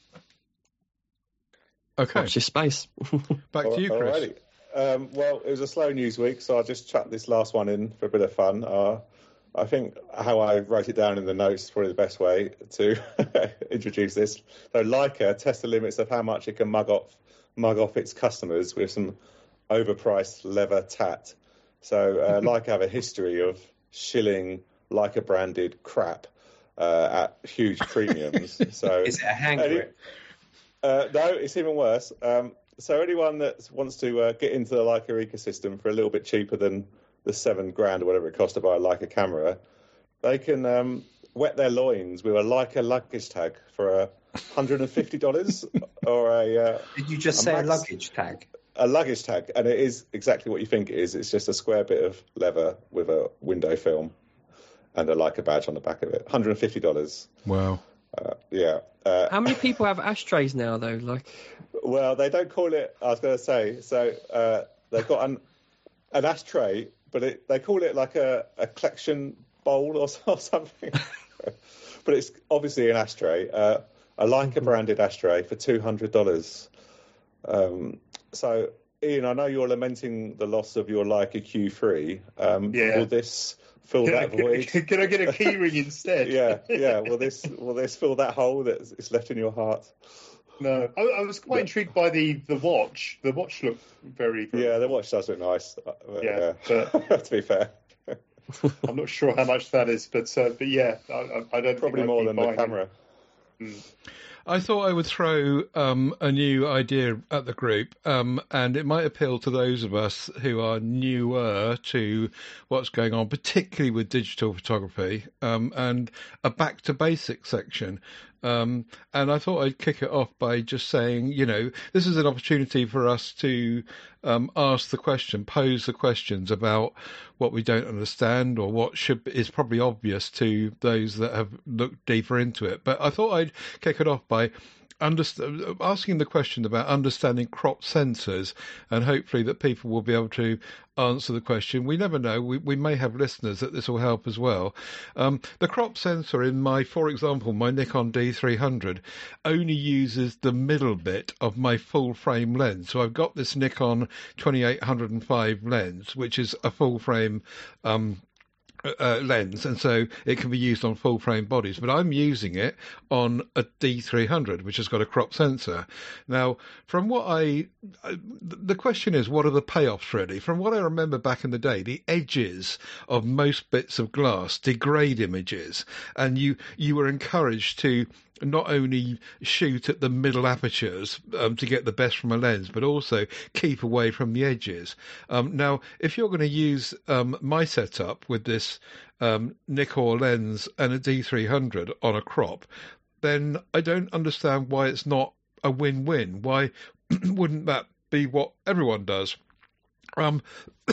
[SPEAKER 1] Okay.
[SPEAKER 2] Watch your space.
[SPEAKER 1] Back to you, Chris.
[SPEAKER 3] Um, well, it was a slow news week, so I just chucked this last one in for a bit of fun. Uh, I think how I wrote it down in the notes is probably the best way to introduce this. So Leica tests the limits of how much it can mug off, mug off its customers with some overpriced leather tat. So uh, Leica have a history of shilling Leica-branded crap uh, at huge premiums. So
[SPEAKER 4] is it a hand grip?
[SPEAKER 3] Uh, no, it's even worse. Um, so anyone that wants to uh, get into the Leica ecosystem for a little bit cheaper than the seven grand or whatever it costs to buy a Leica camera, they can um, wet their loins with a Leica luggage tag for a hundred and fifty dollars or a. Uh,
[SPEAKER 4] Did you just a say max, a luggage tag?
[SPEAKER 3] A luggage tag, and it is exactly what you think it is. It's just a square bit of leather with a window film and a Leica badge on the back of it. one hundred and fifty dollars.
[SPEAKER 1] Wow.
[SPEAKER 3] Uh, yeah. Uh,
[SPEAKER 2] How many people have ashtrays now, though? Like,
[SPEAKER 3] well, they don't call it. I was going to say. So uh, they've got an an ashtray, but it, they call it like a, a collection bowl or, or something. But it's obviously an ashtray, uh, a Leica branded ashtray for two hundred dollars. Um, so, Ian, I know you're lamenting the loss of your Leica Q three. Um,
[SPEAKER 5] yeah.
[SPEAKER 3] Will this fill
[SPEAKER 5] can
[SPEAKER 3] that
[SPEAKER 5] I,
[SPEAKER 3] void?
[SPEAKER 5] Can, can I get a key ring instead?
[SPEAKER 3] yeah, yeah. Will this will this fill that hole that's left in your heart?
[SPEAKER 5] No, I, I was quite intrigued by the, the watch. The watch looked very, very
[SPEAKER 3] yeah. The watch does look nice. But,
[SPEAKER 5] yeah,
[SPEAKER 3] yeah. But to be fair,
[SPEAKER 5] I'm not sure how much that is, but uh, but yeah, I, I don't
[SPEAKER 3] probably
[SPEAKER 5] think
[SPEAKER 3] more than the camera.
[SPEAKER 5] Mm.
[SPEAKER 1] I thought I would throw um, a new idea at the group, um, and it might appeal to those of us who are newer to what's going on, particularly with digital photography, um, and a back to basics section. Um, and I thought I'd kick it off by just saying, you know, this is an opportunity for us to um, ask the question, pose the questions about what we don't understand or what should is probably obvious to those that have looked deeper into it. But I thought I'd kick it off by Underst- asking the question about understanding crop sensors, and hopefully that people will be able to answer the question. We never know. We, we may have listeners that this will help as well. Um, the crop sensor in my, for example, my Nikon D three hundred only uses the middle bit of my full frame lens. So I've got this Nikon twenty-eight oh five lens, which is a full frame um Uh, lens, and so it can be used on full frame bodies, but I'm using it on a D three hundred, which has got a crop sensor. Now, from what I, I the question is, what are the payoffs really? From what I remember back in the day, the edges of most bits of glass degrade images, and you you were encouraged to not only shoot at the middle apertures um, to get the best from a lens, but also keep away from the edges. Um, now, if you're going to use um, my setup with this um, Nikkor lens and a D three hundred on a crop, then I don't understand why it's not a win-win. Why wouldn't that be what everyone does? Um,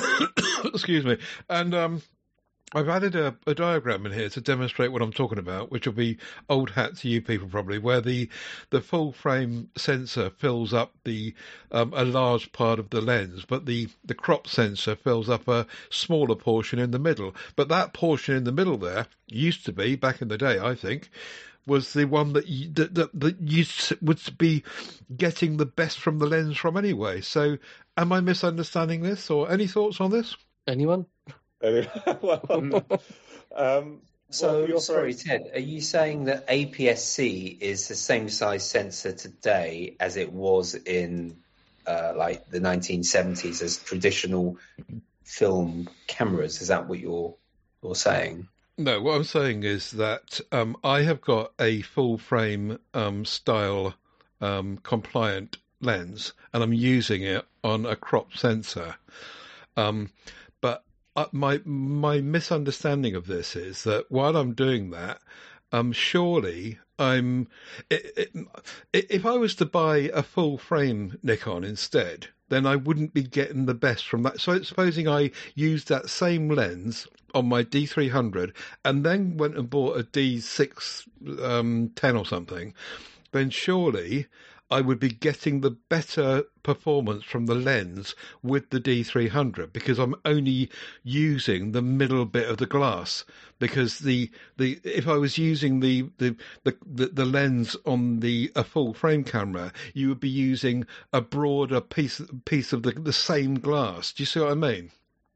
[SPEAKER 1] excuse me. And um, I've added a, a diagram in here to demonstrate what I'm talking about, which will be old hat to you people probably, where the the full frame sensor fills up the um, a large part of the lens, but the, the crop sensor fills up a smaller portion in the middle. But that portion in the middle there used to be, back in the day, I think, was the one that you, that, that, that you would be getting the best from the lens from anyway. So am I misunderstanding this, or any thoughts on this?
[SPEAKER 2] Anyone?
[SPEAKER 3] Anyway, well, um,
[SPEAKER 4] So,
[SPEAKER 3] well,
[SPEAKER 4] sorry,
[SPEAKER 3] friends-
[SPEAKER 4] Ted, are you saying that A P S C is the same size sensor today as it was in uh, like the nineteen seventies as traditional film cameras? Is that what you're you're saying?
[SPEAKER 1] No, what I'm saying is that um, I have got a full frame um, style um, compliant lens, and I'm using it on a crop sensor. Um, but uh, my my misunderstanding of this is that while I'm doing that, um, surely I'm. It, it, if I was to buy a full frame Nikon instead, then I wouldn't be getting the best from that. So supposing I used that same lens on my D three hundred and then went and bought a D six ten um, or something, then surely I would be getting the better performance from the lens with the D three hundred because I'm only using the middle bit of the glass. Because the, the if I was using the the, the, the, the lens on the a full frame camera, you would be using a broader piece piece of the, the same glass. Do you see what I mean?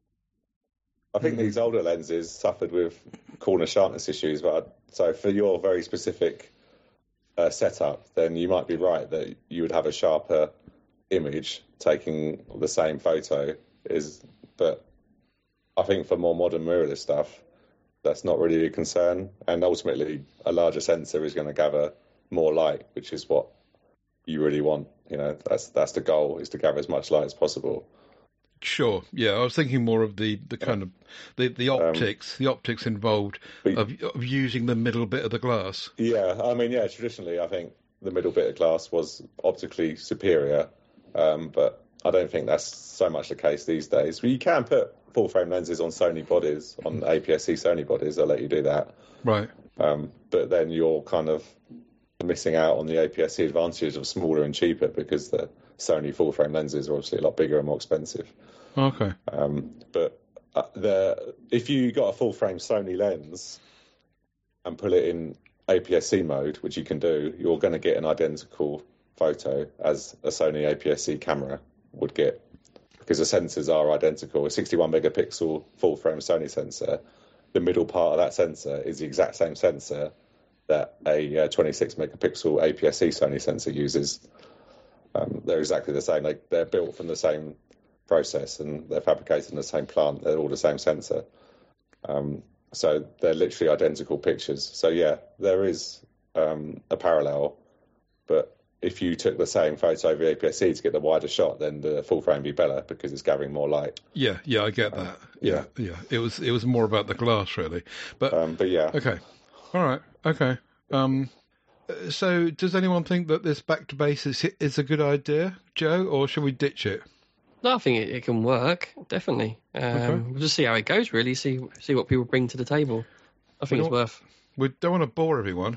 [SPEAKER 3] I think these older lenses suffered with corner sharpness issues, but I, so for your very specific uh, setup, then you might be right that you would have a sharper image taking the same photo. Is but I think for more modern mirrorless stuff, that's not really a concern, and ultimately a larger sensor is going to gather more light, which is what you really want. You know, that's that's the goal, is to gather as much light as possible.
[SPEAKER 1] Sure. Yeah, I was thinking more of the, the kind of the, the optics, um, the optics involved
[SPEAKER 3] but,
[SPEAKER 1] of of using the middle bit of the glass.
[SPEAKER 3] Yeah, I mean, yeah, traditionally I think the middle bit of glass was optically superior, um, but I don't think that's so much the case these days. But you can put full frame lenses on Sony bodies, on A P S C Sony bodies. They'll let you do that.
[SPEAKER 1] Right.
[SPEAKER 3] Um, but then you're kind of missing out on the A P S C advantages of smaller and cheaper because the Sony full frame lenses are obviously a lot bigger and more expensive.
[SPEAKER 1] Okay.
[SPEAKER 3] Um, but uh, the if you got a full frame Sony lens and put it in A P S C mode, which you can do, you're going to get an identical photo as a Sony A P S C camera would get, because the sensors are identical. A sixty-one megapixel full frame Sony sensor, the middle part of that sensor is the exact same sensor that a uh, twenty-six megapixel A P S C Sony sensor uses. Um, they're exactly the same. Like, they're built from the same process and they're fabricated in the same plant. They're all the same sensor. Um, so they're literally identical pictures. So yeah, there is um, a parallel, but if you took the same photo via A P S C to get the wider shot, then the full frame would be better because it's gathering more light.
[SPEAKER 1] Yeah, yeah, I get that. Yeah, yeah, yeah. It was it was more about the glass, really. But
[SPEAKER 3] um, but yeah.
[SPEAKER 1] Okay. All right. Okay. Um, so does anyone think that this back to basics is a good idea, Joe, or should we ditch it?
[SPEAKER 2] No, I think it, it can work, definitely. Um,
[SPEAKER 1] Okay.
[SPEAKER 2] We'll just see how it goes, really. See see what people bring to the table. I think
[SPEAKER 1] We
[SPEAKER 2] it's
[SPEAKER 1] don't-
[SPEAKER 2] worth.
[SPEAKER 1] We don't want to bore everyone.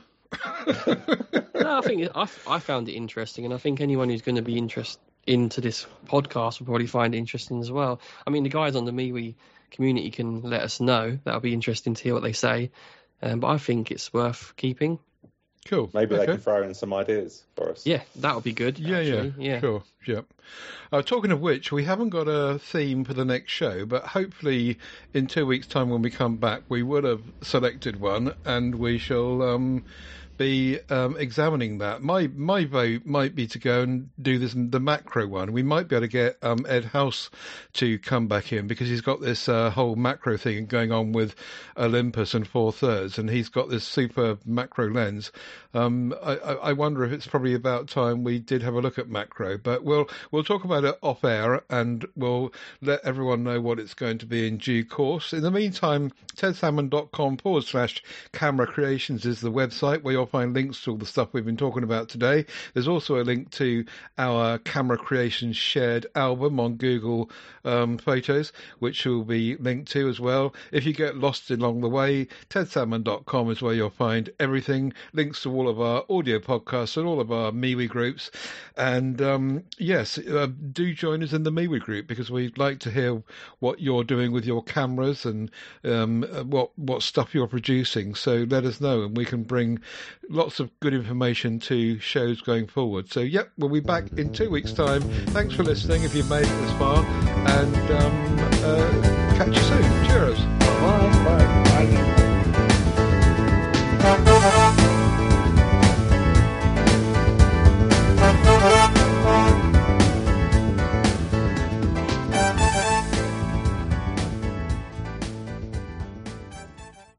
[SPEAKER 2] No, I think it, I, I found it interesting, and I think anyone who's going to be interested into this podcast will probably find it interesting as well. I mean, the guys on the MeWe community can let us know. That'll be interesting to hear what they say. Um, but I think it's worth keeping.
[SPEAKER 1] Cool.
[SPEAKER 3] Maybe
[SPEAKER 1] okay.
[SPEAKER 3] they can throw in some ideas for us.
[SPEAKER 2] Yeah, that'll be good.
[SPEAKER 1] Yeah,
[SPEAKER 2] actually.
[SPEAKER 1] yeah,
[SPEAKER 2] yeah.
[SPEAKER 1] sure, yeah. Uh, talking of which, we haven't got a theme for the next show, but hopefully in two weeks' time when we come back, we will have selected one, and we shall um, be um, examining that. My my vote might be to go and do this the macro one. We might be able to get um, Ed House to come back in because he's got this uh, whole macro thing going on with Olympus and Four Thirds, and he's got this super macro lens. Um, I, I wonder if it's probably about time we did have a look at macro, but we'll we'll talk about it off air and we'll let everyone know what it's going to be in due course. In the meantime, tedsalmon.com forward slash camera creations is the website where you'll find links to all the stuff we've been talking about today. There's also a link to our Camera Creations shared album on Google um, Photos, which will be linked to as well. If you get lost along the way, tedsalmon dot com is where you'll find everything, links to all of our audio podcasts and all of our MeWe groups. And um, yes, uh, do join us in the MeWe group because we'd like to hear what you're doing with your cameras and um, what what stuff you're producing. So let us know and we can bring lots of good information to shows going forward. So, yep, we'll be back in two weeks' time. Thanks for listening if you've made it this far, and um, uh, catch you soon.